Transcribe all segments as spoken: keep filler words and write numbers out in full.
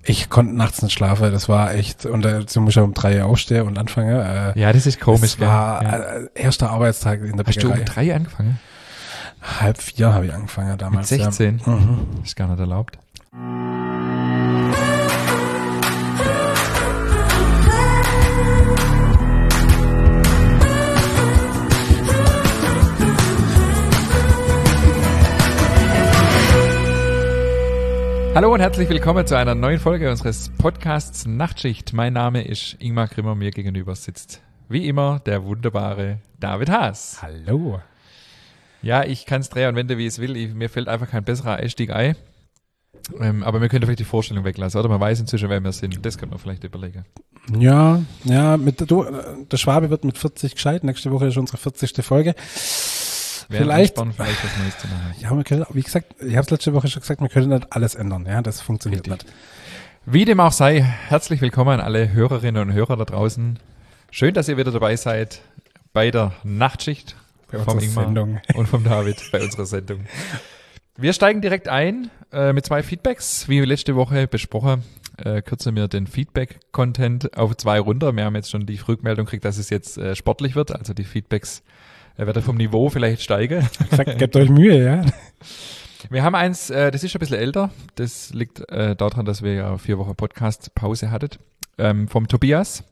Ich konnte nachts nicht schlafen, das war echt, und da muss ich um drei Uhr aufstehen und anfangen. Äh, ja, das ist komisch. Das war ja. äh, erster Arbeitstag in der Hast Bäckerei. du um drei angefangen? Halb vier habe ich angefangen damals. Mit sechzehn? Ja. Mhm. Ist gar nicht erlaubt. Hallo und herzlich willkommen zu einer neuen Folge unseres Podcasts Nachtschicht. Mein Name ist Ingmar Grimmer, mir gegenüber sitzt wie immer der wunderbare David Haas. Hallo. Ja, ich kann es drehen und wenden, wie es will. Ich, mir fällt einfach kein besserer Einstieg ein. Ähm, aber wir können vielleicht die Vorstellung weglassen, oder? Man weiß inzwischen, wer wir sind. Das könnte man vielleicht überlegen. Ja, ja, mit, du, der Schwabe wird mit vierzig gescheit. Nächste Woche ist unsere vierzigste Folge. Wäre Vielleicht, spannend, vielleicht was Neues zu machen. Ja, wir können, wie gesagt, ich habe es letzte Woche schon gesagt, wir können nicht alles ändern. Ja, das funktioniert Richtig. nicht. Wie dem auch sei, herzlich willkommen an alle Hörerinnen und Hörer da draußen. Schön, dass ihr wieder dabei seid bei der Nachtschicht Bei vom unserer Ingmar Sendung. und vom David bei unserer Sendung. Wir steigen direkt ein äh, mit zwei Feedbacks. Wie letzte Woche besprochen, äh, kürzen wir den Feedback-Content auf zwei runter. Wir haben jetzt schon die Rückmeldung gekriegt, dass es jetzt äh, sportlich wird. Also die Feedbacks äh, werden vom Niveau vielleicht steigen. Ich sag, gebt euch Mühe, ja. Wir haben eins, äh, das ist schon ein bisschen älter. Das liegt äh, daran, dass wir ja vier Wochen Podcast-Pause hattet. Ähm, vom Tobias,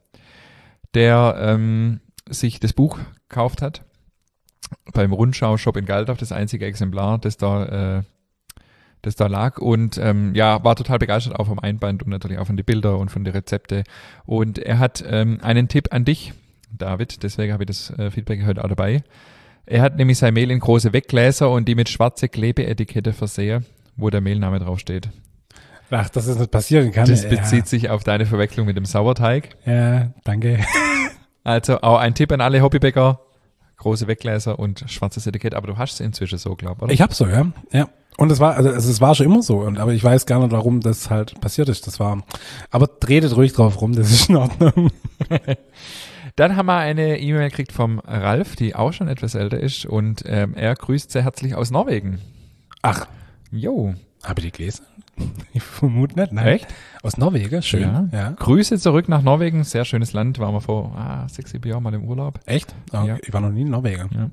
der ähm, sich das Buch gekauft hat. Beim Rundschau-Shop in Galdorf, das einzige Exemplar, das da, äh, das da lag. Und ähm, ja, war total begeistert auch vom Einband und natürlich auch von den Bildern und von den Rezepte. Und er hat ähm, einen Tipp an dich, David, deswegen habe ich das äh, Feedback heute auch dabei. Er hat nämlich sein Mehl in große Weggläser und die mit schwarze Klebeetikette versehen, wo der Mehlname draufsteht. Ach, dass das nicht passieren kann. Das ja. bezieht sich auf deine Verwechslung mit dem Sauerteig. Ja, danke. Also auch ein Tipp an alle Hobbybäcker, große Weggläser und schwarzes Etikett, aber du hast es inzwischen so, glaub, oder? Ich hab so, ja. Ja. Und es war, also es war schon immer so, und aber ich weiß gar nicht, warum das halt passiert ist. Das war, aber tretet ruhig drauf rum, das ist in Ordnung. Dann haben wir eine E-Mail gekriegt vom Ralf, die auch schon etwas älter ist, und ähm, er grüßt sehr herzlich aus Norwegen. Ach, Jo. habe ich die gelesen? Ich vermute nicht, nein. Echt? Aus Norwegen, schön. Ja. Ja. Grüße zurück nach Norwegen, sehr schönes Land, waren wir vor ah, sechs, sieben Jahren mal im Urlaub. Echt? Okay. Ja. Ich war noch nie in Norwegen. Ja.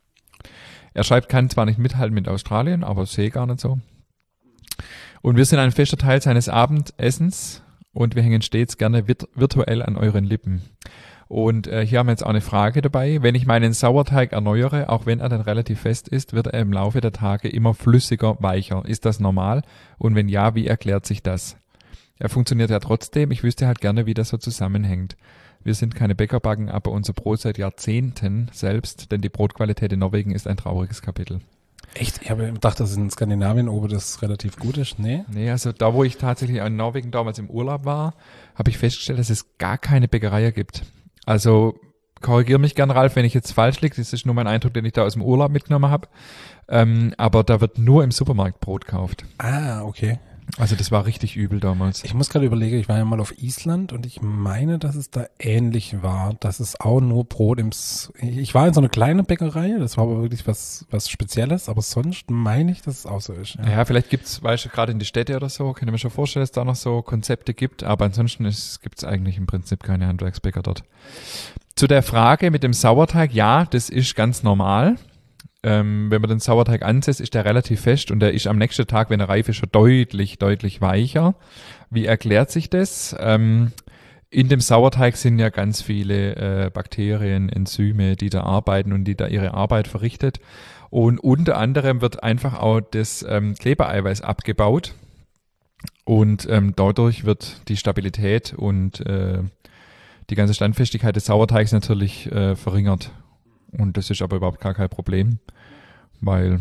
Er schreibt, kann zwar nicht mithalten mit Australien, aber sehe gar nicht so. Und wir sind ein fester Teil seines Abendessens und wir hängen stets gerne vit- virtuell an euren Lippen. Und äh, hier haben wir jetzt auch eine Frage dabei. Wenn ich meinen Sauerteig erneuere, auch wenn er dann relativ fest ist, wird er im Laufe der Tage immer flüssiger, weicher. Ist das normal? Und wenn ja, wie erklärt sich das? Er funktioniert ja trotzdem. Ich wüsste halt gerne, wie das so zusammenhängt. Wir sind keine Bäckerbacken, aber unser Brot seit Jahrzehnten selbst, denn die Brotqualität in Norwegen ist ein trauriges Kapitel. Echt? Ich habe gedacht, dass in Skandinavien oben das relativ gut ist. Nee? Nee, also da, wo ich tatsächlich in Norwegen damals im Urlaub war, habe ich festgestellt, dass es gar keine Bäckerei gibt. Also korrigiere mich gern, Ralf, wenn ich jetzt falsch liege. Das ist nur mein Eindruck, den ich da aus dem Urlaub mitgenommen habe. Ähm, aber da wird nur im Supermarkt Brot gekauft. Ah, okay. Also das war richtig übel damals. Ich muss gerade überlegen, ich war ja mal auf Island und ich meine, dass es da ähnlich war, dass es auch nur Brot im... S- ich war in so einer kleinen Bäckerei, das war aber wirklich was was Spezielles, aber sonst meine ich, dass es auch so ist. Ja, Ja, vielleicht gibt's, weißt du, gerade in die Städte oder so, kann ich mir schon vorstellen, dass es da noch so Konzepte gibt, aber ansonsten gibt es eigentlich im Prinzip keine Handwerksbäcker dort. Zu der Frage mit dem Sauerteig, ja, das ist ganz normal. Ähm, wenn man den Sauerteig ansetzt, ist der relativ fest und der ist am nächsten Tag, wenn er reif ist, schon deutlich, deutlich weicher. Wie erklärt sich das? Ähm, in dem Sauerteig sind ja ganz viele äh, Bakterien, Enzyme, die da arbeiten und die da ihre Arbeit verrichtet. Und unter anderem wird einfach auch das ähm, Klebereiweiß abgebaut und ähm, dadurch wird die Stabilität und äh, die ganze Standfestigkeit des Sauerteigs natürlich äh, verringert. Und das ist aber überhaupt gar kein Problem, weil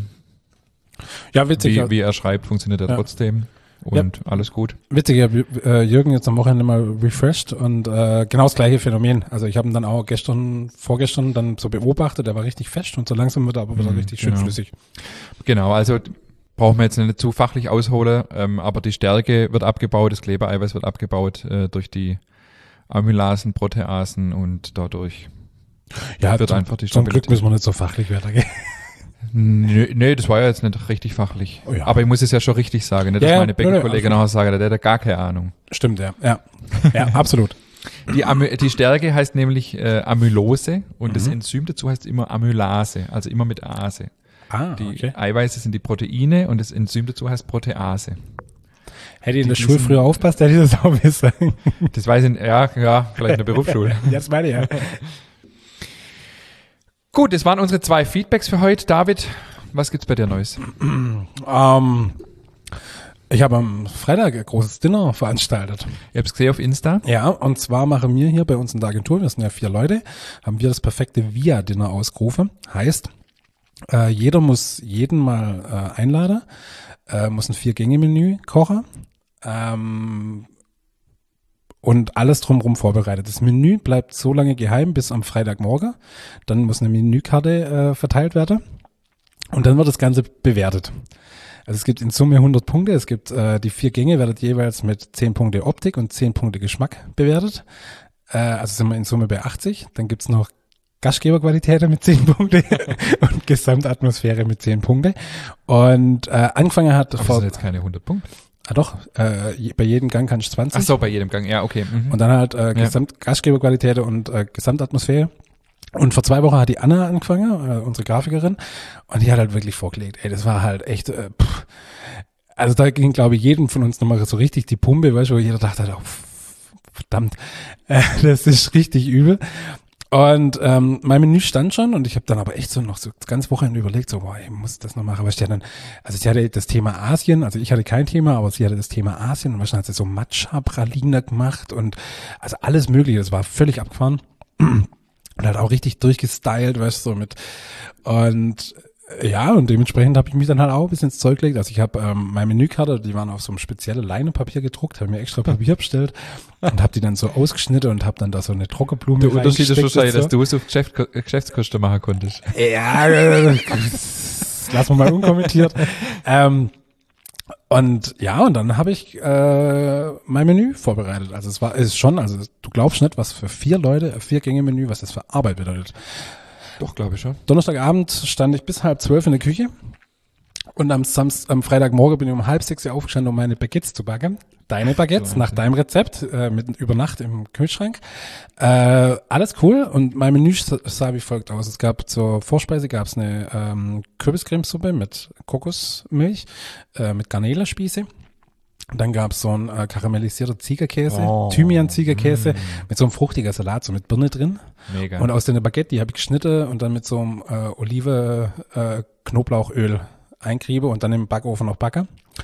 ja witzig. wie, ja. wie er schreibt, funktioniert er Ja. trotzdem und alles gut. Witzig, ich habe äh, Jürgen jetzt am Wochenende mal refreshed und äh, genau das gleiche Phänomen. Also ich habe ihn dann auch gestern, vorgestern dann so beobachtet, der war richtig fest und so langsam wird er aber wieder Mhm, richtig schön genau. flüssig. Genau, also brauchen wir jetzt nicht zu fachlich ausholen, ähm, aber die Stärke wird abgebaut, das Klebereiweiß wird abgebaut äh, durch die Amylasen, Proteasen und dadurch Ja, wird zum, einfach die zum Glück Stabilität. müssen wir nicht so fachlich weitergehen. Nö, nee, das war ja jetzt nicht richtig fachlich. Oh ja. Aber ich muss es ja schon richtig sagen, nicht, dass Ja, ja, meine nö, nö, Bäckerkollegen also- nachher sagen, der hat ja gar keine Ahnung. Stimmt, ja. Ja, ja absolut. Die, Amy- die Stärke heißt nämlich äh, Amylose und Mhm. das Enzym dazu heißt immer Amylase, also immer mit Ase. Ah, Die okay. Eiweiße sind die Proteine und das Enzym dazu heißt Protease. Hätte ich in der die Schule sind- früher aufpasst, hätte ich das auch wissen. Das weiß ich, ja, ja, vielleicht in der Berufsschule. Jetzt meine ich ja. Gut, das waren unsere zwei Feedbacks für heute. David, was gibt's bei dir Neues? Ähm, ich habe am Freitag ein großes Dinner veranstaltet. Ihr habt's gesehen auf Insta. Ja, und zwar machen wir hier bei uns in der Agentur, wir sind ja vier Leute, haben wir das perfekte Via-Dinner ausgerufen. Heißt, äh, jeder muss jeden mal äh, einladen, äh, muss ein Vier-Gänge-Menü kochen ähm, und alles drumherum vorbereitet. Das Menü bleibt so lange geheim bis am Freitagmorgen. Dann muss eine Menükarte äh, verteilt werden und dann wird das Ganze bewertet. Also es gibt in Summe hundert Punkte. Es gibt äh, die vier Gänge, werden jeweils mit zehn Punkte Optik und zehn Punkte Geschmack bewertet. Äh, also sind wir in Summe bei achtzig. Dann gibt's noch Gastgeberqualität mit zehn Punkte und Gesamtatmosphäre mit zehn Punkte. Und äh, angefangen hat Aber das vor... sind jetzt keine hundert Punkte. Ah doch, äh, je- bei jedem Gang kannst du zwanzig. Ach so, bei jedem Gang, ja, okay. Mhm. Und dann halt äh, Gesamt Gastgeberqualität und äh, Gesamtatmosphäre. Und vor zwei Wochen hat die Anna angefangen, äh, unsere Grafikerin, und die hat halt wirklich vorgelegt. Ey, das war halt echt, äh, pff. Also da ging, glaube ich, jedem von uns nochmal so richtig die Pumpe, weißt du, wo jeder dachte, oh, verdammt, äh, das ist richtig übel. Und ähm, mein Menü stand schon und ich habe dann aber echt so noch so das ganze Wochenende überlegt, so, boah, ich muss das noch machen. Aber ich hatte dann, also ich hatte das Thema Asien, also ich hatte kein Thema, aber sie hatte das Thema Asien und wahrscheinlich hat sie so Matcha-Pralinen gemacht und also alles mögliche, das war völlig abgefahren. Und halt auch richtig durchgestylt, weißt du, so mit und ja, und dementsprechend habe ich mich dann halt auch ein bisschen ins Zeug gelegt. Also ich habe ähm, meine Menükarte, die waren auf so einem speziellen Leinepapier gedruckt, habe mir extra Papier bestellt und habe die dann so ausgeschnitten und habe dann da so eine Trockenblume Der Unterschied ist reingesteckt wahrscheinlich, und dass du es auf Geschäft, Geschäftskosten machen konntest. ja, äh, lassen wir mal unkommentiert. ähm, und ja, und dann habe ich äh, mein Menü vorbereitet. Also es war, es ist schon, also du glaubst nicht, was für vier Leute, ein Vier-Gänge-Menü, was das für Arbeit bedeutet. Doch, glaube ich schon. Donnerstagabend stand ich bis halb zwölf in der Küche und am Samst, am Freitagmorgen bin ich um halb sechs Uhr aufgestanden, um meine Baguettes zu backen. Deine Baguettes, nach deinem Rezept, äh, mit über Nacht im Kühlschrank. Äh, alles cool und mein Menü sah wie folgt aus. Es gab zur Vorspeise gab's eine ähm, Kürbiscremesuppe mit Kokosmilch, äh, mit Garnelenspieße. Dann gab's so ein äh, karamellisierter Ziegerkäse, Oh. Thymian-Ziegerkäse mit so einem fruchtiger Salat, so mit Birne drin. Mega. Und aus der Baguette, die habe ich geschnitten und dann mit so einem äh, Olive äh, Knoblauchöl einkriebe und dann im Backofen noch backe.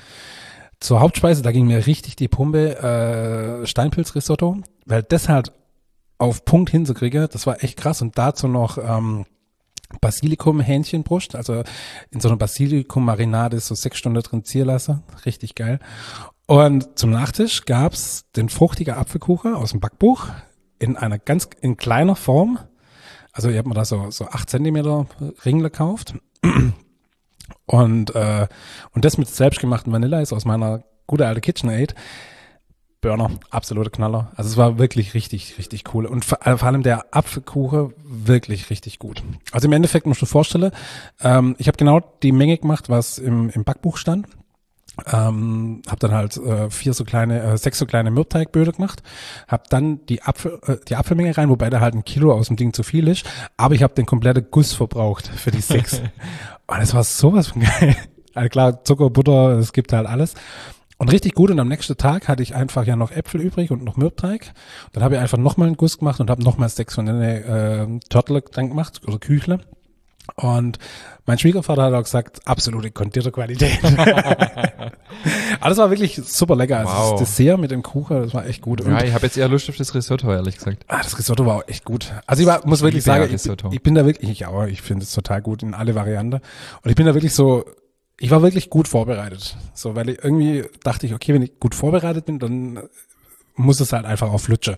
Zur Hauptspeise, da ging mir richtig die Pumpe, äh, Steinpilzrisotto, weil das halt auf Punkt hinzukriegen, das war echt krass. Und dazu noch ähm, Basilikum-Hähnchenbrust, also in so einer Basilikum-Marinade so sechs Stunden drin ziehen lassen, richtig geil. Und zum Nachtisch gab's den fruchtigen Apfelkuchen aus dem Backbuch in einer ganz, in kleiner Form. Also ich habe mir da so, so acht Zentimeter Ringler gekauft. Und, äh, und das mit selbstgemachten Vanilleeis aus meiner gute alte KitchenAid. Burner, absolute Knaller. Also es war wirklich richtig, richtig cool. Und vor, vor allem der Apfelkuchen wirklich richtig gut. Also im Endeffekt musst du dir vorstellen, ähm, ich habe genau die Menge gemacht, was im, im Backbuch stand. Ähm, habe dann halt äh, vier so kleine, äh, sechs so kleine Mürbetteigböden gemacht, habe dann die Apfel, äh, die Apfelmenge rein, wobei da halt ein Kilo aus dem Ding zu viel ist, aber ich habe den kompletten Guss verbraucht für die sechs. Und es war sowas von geil. Also klar, Zucker, Butter, es gibt halt alles. Und richtig gut. Und am nächsten Tag hatte ich einfach ja noch Äpfel übrig und noch Mürbeteig. Dann habe ich einfach nochmal einen Guss gemacht und habe nochmal sechs von den äh, Turtle dann gemacht oder Küchle. Und mein Schwiegervater hat auch gesagt, absolute kondierte Qualität. Aber das war wirklich super lecker. Also Wow. das Dessert mit dem Kuchen, das war echt gut. Und Ja, ich habe jetzt eher Lust auf das Risotto, ehrlich gesagt. ah, das Risotto war auch echt gut. Also ich war, muss wirklich liebe ja sagen, Risotto. ich, ich bin da wirklich, ich auch, ich finde es total gut in alle Varianten. Und ich bin da wirklich so, ich war wirklich gut vorbereitet. So, weil ich irgendwie dachte ich, okay, wenn ich gut vorbereitet bin, dann muss es halt einfach auch flutschen.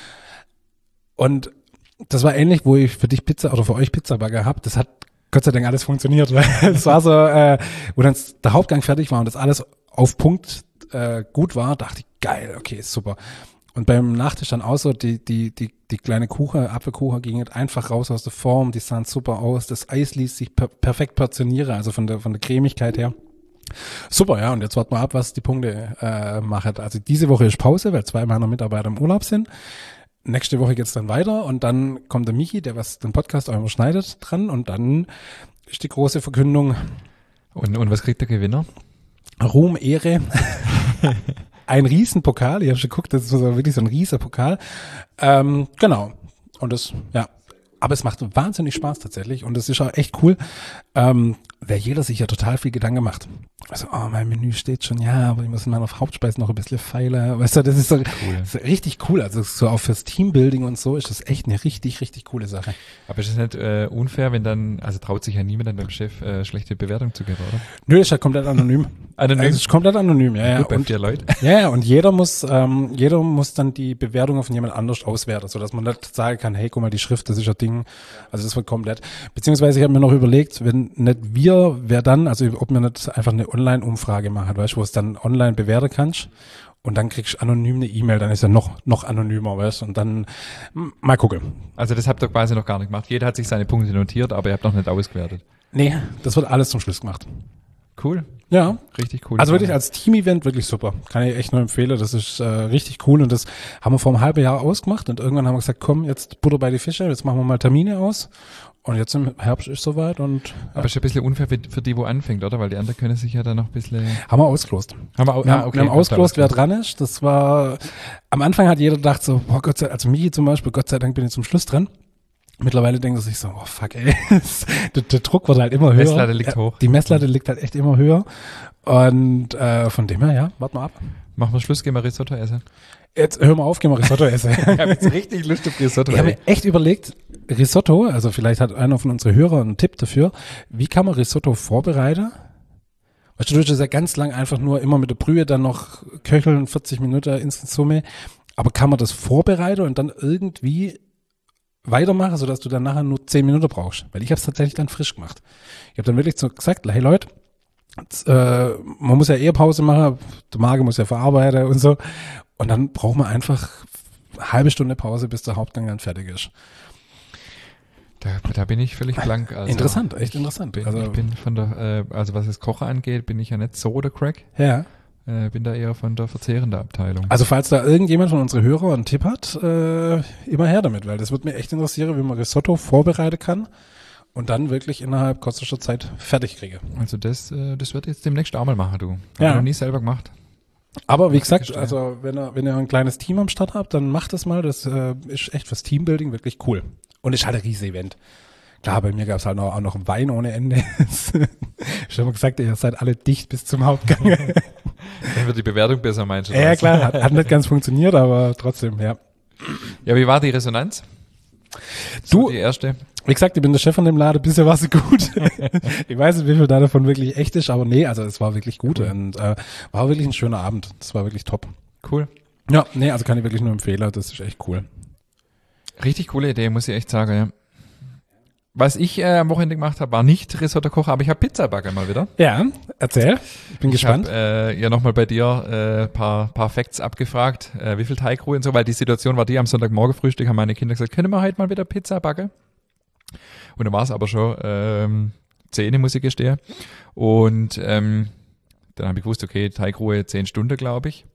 Und das war ähnlich, wo ich für dich Pizza oder für euch Pizzabagger hab. Das hat Gott sei Dank alles funktioniert. Es war so, äh, wo dann der Hauptgang fertig war und das alles auf Punkt äh, gut war, dachte ich, geil, okay, super. Und beim Nachtisch dann auch so, die, die, die, die kleine Kuchen, Apfelkuchen ging halt einfach raus aus der Form, die sahen super aus. Das Eis ließ sich per perfekt portionieren, also von der, von der Cremigkeit her. Super, ja, und jetzt warten wir ab, was die Punkte äh, machen. Also diese Woche ist Pause, weil zwei meiner Mitarbeiter im Urlaub sind. Nächste Woche geht's dann weiter und dann kommt der Michi, der was den Podcast auch immer schneidet, dran und dann ist die große Verkündung. Und, und was kriegt der Gewinner? Ruhm, Ehre, ein Riesenpokal. Ich habe schon geguckt, das ist so wirklich so ein Riesenpokal. Ähm, genau. Und das, ja. Aber es macht wahnsinnig Spaß tatsächlich und es ist auch echt cool, ähm, weil jeder sich ja total viel Gedanken macht. Also, oh, mein Menü steht schon, ja, aber ich muss in meiner Hauptspeise noch ein bisschen feiler. Weißt du, das ist so Cool. das ist richtig cool. Also so auch fürs Teambuilding und so ist das echt eine richtig, richtig coole Sache. Aber ist es nicht äh, unfair, wenn dann, also traut sich ja niemand dann beim Chef äh, schlechte Bewertung zu geben, oder? Nö, ist ja komplett anonym. Anonym? Also, es ist komplett anonym, ja, ja. Gut, bei Und, vier Leuten. ja, ja, und jeder muss, ähm, jeder muss dann die Bewertung von jemand anders auswerten, sodass man nicht sagen kann, hey, guck mal, die Schrift, das ist ja Ding. Also das wird komplett. Beziehungsweise ich habe mir noch überlegt, wenn nicht wir, wer dann, also ob wir nicht einfach eine Online-Umfrage machen, weißt du, wo es dann online bewerten kannst und dann kriegst du anonym eine E-Mail, dann ist ja noch noch anonymer, weißt du, und dann m, mal gucken. Also das habt ihr quasi noch gar nicht gemacht. Jeder hat sich seine Punkte notiert, aber ihr habt noch nicht ausgewertet. Nee, das wird alles zum Schluss gemacht. Cool. Ja. Richtig cool. Also wirklich als Team-Event wirklich super. Kann ich echt nur empfehlen. Das ist äh, richtig cool und das haben wir vor einem halben Jahr ausgemacht und irgendwann haben wir gesagt, komm, jetzt Butter bei die Fische, jetzt machen wir mal Termine aus und jetzt im Herbst ist soweit und Aber ist ja ein bisschen unfair für, für die, wo anfängt, oder? Weil die anderen können sich ja dann noch ein bisschen... haben wir ausgelost. Haben wir, au- Wir, ah, haben, okay, wir haben habt ihr ausgelost, wer dran ist. Das war, am Anfang hat jeder gedacht so, boah, Gott sei Dank, also Michi zum Beispiel, Gott sei Dank bin ich zum Schluss dran. Mittlerweile denkt er sich so, oh fuck ey, der, der Druck wird halt immer höher. Die Messlatte liegt ja, hoch. Die Messlatte liegt halt echt immer höher. Und äh, von dem her, ja, warte mal ab. Machen wir Schluss, gehen wir Risotto essen. Jetzt hör mal auf, gehen wir Risotto essen. Ich habe jetzt richtig Lust auf Risotto. Ich habe ey. mir echt überlegt, Risotto, also vielleicht hat einer von unseren Hörern einen Tipp dafür, wie kann man Risotto vorbereiten? Weißt du, du tust ja ganz lang einfach nur immer mit der Brühe dann noch köcheln, vierzig Minuten in Summe. Aber kann man das vorbereiten und dann irgendwie weitermachen, sodass du dann nachher nur zehn Minuten brauchst? Weil ich habe es tatsächlich dann frisch gemacht. Ich habe dann wirklich so gesagt, hey Leute, jetzt, äh, man muss ja eher Pause machen, der Magen muss ja verarbeiten und so. Und dann braucht man einfach eine halbe Stunde Pause, bis der Hauptgang dann fertig ist. Da, da bin ich völlig blank. Also Interessant, echt interessant. Bin, Also, ich bin von der, äh, also was das Kochen angeht, bin ich ja nicht so der Crack. ja. Äh, bin da eher von der verzehrenden Abteilung. Also falls da irgendjemand von unseren Hörern einen Tipp hat, äh, immer her damit, weil das würde mich echt interessieren, wie man Risotto vorbereiten kann und dann wirklich innerhalb kürzester Zeit fertig kriege. Also das, äh, das wird jetzt demnächst auch mal machen, du. Hab Ja. ich noch nie selber gemacht. Aber wie gesagt, Verstehe. also wenn ihr, wenn ihr ein kleines Team am Start habt, dann macht das mal. Das äh, ist echt fürs Teambuilding wirklich cool. Und ist halt ein riesiges Event. Klar, bei mir gab es halt noch, auch noch Wein ohne Ende. Ich habe immer gesagt, ihr seid alle dicht bis zum Hauptgang. Dann wird die Bewertung besser, meinst du? Ja, was? klar, hat, hat nicht ganz funktioniert, aber trotzdem, ja. Ja, wie war die Resonanz? Du- So die erste? Wie gesagt, ich bin der Chef von dem Laden, bisher war sie gut. Ich weiß nicht, wie viel da davon wirklich echt ist, aber nee, also es war wirklich gut und äh, war wirklich ein schöner Abend. Das war wirklich top. Cool. Ja, nee, also kann ich wirklich nur empfehlen, das ist echt cool. Richtig coole Idee, muss ich echt sagen, ja. Was ich äh, am Wochenende gemacht habe, war nicht Risotto kochen, aber ich habe Pizza backen mal wieder. Ja, erzähl. Ich bin Ich gespannt. habe äh, ja nochmal bei dir äh, paar paar Facts abgefragt, äh, wie viel Teigruhe und so, weil die Situation war die, am Sonntagmorgen Frühstück haben meine Kinder gesagt, können wir heute mal wieder Pizza backen? Und dann war es aber schon ähm, zehn, muss ich gestehen. Und ähm, dann habe ich gewusst, okay, Teigruhe zehn Stunden, glaube ich.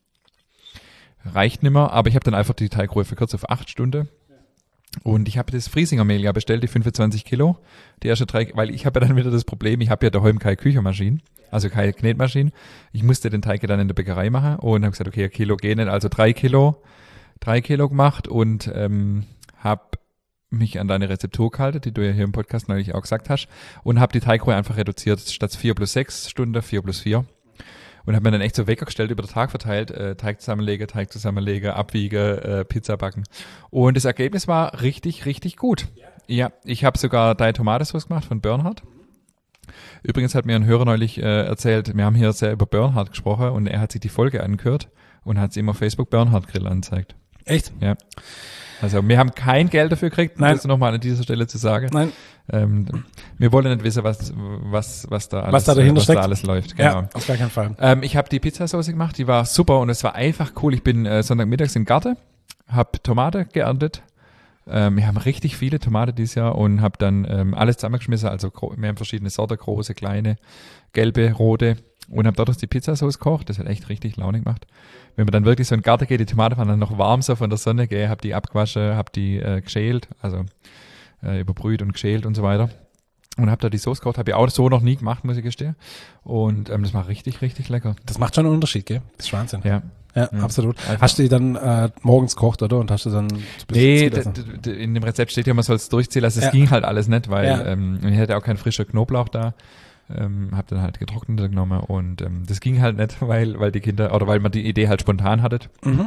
Reicht nicht mehr, aber ich habe dann einfach die Teigruhe verkürzt auf acht Stunden. Und ich habe das Friesinger Mehl ja bestellt, die fünfundzwanzig Kilo. Die erste drei, weil ich habe ja dann wieder das Problem, ich habe ja daheim keine Küchenmaschine, also keine Knetmaschine. Ich musste den Teig ja dann in der Bäckerei machen und habe gesagt, okay, ein Kilo geht nicht, also drei Kilo, drei Kilo gemacht und ähm, habe mich an deine Rezeptur gehalten, die du ja hier im Podcast neulich auch gesagt hast, und habe die Teigruhe einfach reduziert, statt vier plus sechs Stunden, vier plus vier. Und habe mir dann echt so Wecker gestellt, über den Tag verteilt, äh, Teig zusammenlegen, Teig zusammenlegen, abwiegen, äh, Pizza backen. Und das Ergebnis war richtig, richtig gut. Ja, ich habe sogar deine Tomatensauce gemacht von Bernhard. Übrigens hat mir ein Hörer neulich äh, erzählt, wir haben hier sehr über Bernhard gesprochen und er hat sich die Folge angehört und hat es ihm auf Facebook Bernhard Grill angezeigt. Echt? Ja. Also wir haben kein Geld dafür gekriegt, um Nein. das nochmal an dieser Stelle zu sagen. Nein. Ähm, wir wollen nicht wissen, was, was, was da alles, Was da dahinter was steckt. da alles läuft. Genau. Ja, auf gar keinen Fall. Ähm, ich habe die Pizzasauce gemacht, die war super und es war einfach cool. Ich bin äh, Sonntagmittags im Garten, habe Tomate geerntet, Ähm, wir haben richtig viele Tomaten dieses Jahr und habe dann ähm, alles zusammengeschmissen. Also gro- wir haben verschiedene Sorten, große, kleine, gelbe, rote und habe dort die Pizzasauce gekocht. Das hat echt richtig Laune gemacht. Wenn man dann wirklich so in den Garten geht, die Tomaten waren dann noch warm so von der Sonne, gell, habe die abgewaschen, habe die äh, geschält, also äh, überbrüht und geschält und so weiter. Und habe da die Sauce gekocht, habe ich auch so noch nie gemacht, muss ich gestehen. Und ähm, das war richtig, richtig lecker. Das macht schon einen Unterschied, gell? Das ist Wahnsinn. Ja. Ja, Ja. absolut. Einfach. Hast du die dann äh, morgens gekocht, oder? Und hast du dann so ein bisschen Nee, gegessen? d- d- d- in dem Rezept steht ja, man soll es durchziehen lassen. Es Ja. ging halt alles nicht, weil Ja. ähm, ich hatte auch keinen frischen Knoblauch da. Ähm, hab dann halt getrockneter genommen und ähm, das ging halt nicht, weil weil die Kinder, oder weil man die Idee halt spontan hatte. Mhm.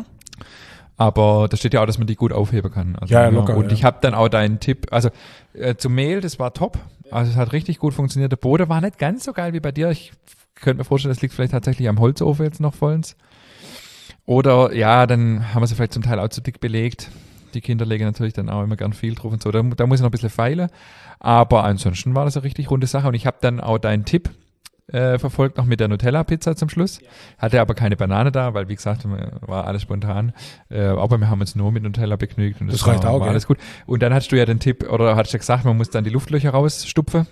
Aber da steht ja auch, dass man die gut aufheben kann. Also, Ja, locker, Und ja. ich habe dann auch deinen Tipp, also äh, zum Mehl, das war top. Also es hat richtig gut funktioniert. Der Boden war nicht ganz so geil wie bei dir. Ich könnte mir vorstellen, das liegt vielleicht tatsächlich am Holzofen jetzt noch vollends. Oder ja, dann haben wir sie vielleicht zum Teil auch zu dick belegt. Die Kinder legen natürlich dann auch immer gern viel drauf und so. Da, da muss ich noch ein bisschen feilen. Aber ansonsten war das eine richtig runde Sache. Und ich habe dann auch deinen Tipp äh, verfolgt, noch mit der Nutella-Pizza zum Schluss. Hatte aber keine Banane da, weil wie gesagt, war alles spontan. Äh, aber wir haben uns nur mit Nutella begnügt. Und das, Das reicht war, auch, war gell? alles gut. Und dann hattest du ja den Tipp, oder hattest du gesagt, man muss dann die Luftlöcher rausstupfen.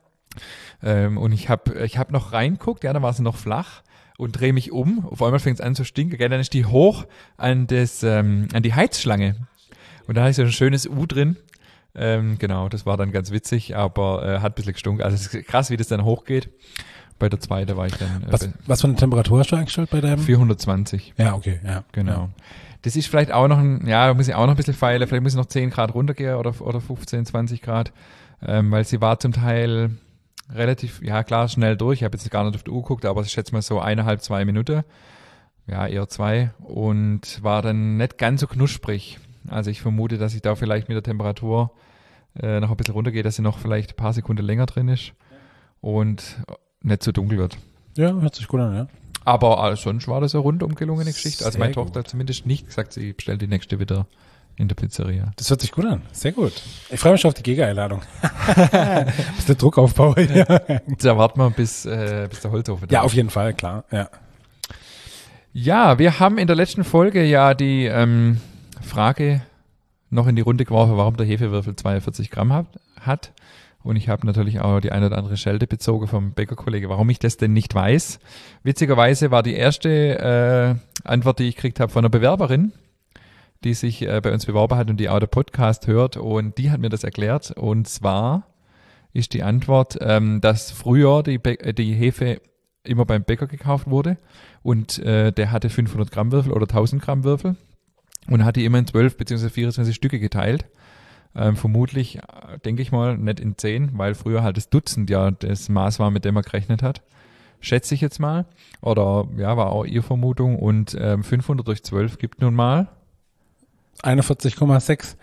Ähm, und ich habe ich hab noch reinguckt, ja, da war sie noch flach. Und drehe mich um, auf einmal fängt es an zu stinken, gell? Dann ist die hoch an, das, ähm, an die Heizschlange. Und da ist so ein schönes U drin. Ähm, genau, das war dann ganz witzig, aber äh, hat ein bisschen gestunken. Also es ist krass, wie das dann hochgeht. Bei der zweiten war ich dann äh, Was, was für eine Temperatur hast du eingestellt bei deinem? vierhundertzwanzig. Ja, okay, ja. Genau. Ja. Das ist vielleicht auch noch ein, ja, da muss ich auch noch ein bisschen feilen. Vielleicht muss ich noch zehn Grad runtergehen oder, oder fünfzehn, zwanzig Grad. Ähm, weil sie war zum Teil relativ, ja klar, schnell durch. Ich habe jetzt gar nicht auf die Uhr geguckt, aber ich schätze mal so eineinhalb, zwei Minuten. Ja, eher zwei. Und war dann nicht ganz so knusprig. Also ich vermute, dass ich da vielleicht mit der Temperatur äh, noch ein bisschen runtergehe, dass sie noch vielleicht ein paar Sekunden länger drin ist und nicht so dunkel wird. Ja, hört sich gut an, ja. Aber äh, sonst war das eine rundum gelungene Geschichte. Also Sehr meine Tochter gut. hat zumindest nicht gesagt, sie bestellt die nächste wieder in der Pizzeria. Das hört sich gut an. Sehr gut. Ich freue mich schon auf die Giga-Einladung. Bisschen Druck aufbauen. Ja. Da warten wir, bis, äh, bis der Holzofen da ja, ist. auf jeden Fall, klar. Ja. Ja, wir haben in der letzten Folge ja die ähm, Frage noch in die Runde geworfen, warum der Hefewürfel zweiundvierzig Gramm hat. hat. Und ich habe natürlich auch die eine oder andere Schelte bezogen vom Bäckerkollege, warum ich das denn nicht weiß. Witzigerweise war die erste äh, Antwort, die ich gekriegt habe von einer Bewerberin, die sich äh, bei uns beworben hat und die auch der Podcast hört. Und die hat mir das erklärt. Und zwar ist die Antwort, ähm, dass früher die, Bä- die Hefe immer beim Bäcker gekauft wurde. Und äh, der hatte fünfhundert Gramm Würfel oder tausend Gramm Würfel und hat die immer in zwölf bzw. vierundzwanzig Stücke geteilt. Ähm, vermutlich, äh, denke ich mal, nicht in zehn, weil früher halt das Dutzend ja das Maß war, mit dem er gerechnet hat. Schätze ich jetzt mal. Oder ja, war auch ihre Vermutung. Und ähm, fünfhundert durch zwölf gibt nun mal einundvierzig Komma sechs.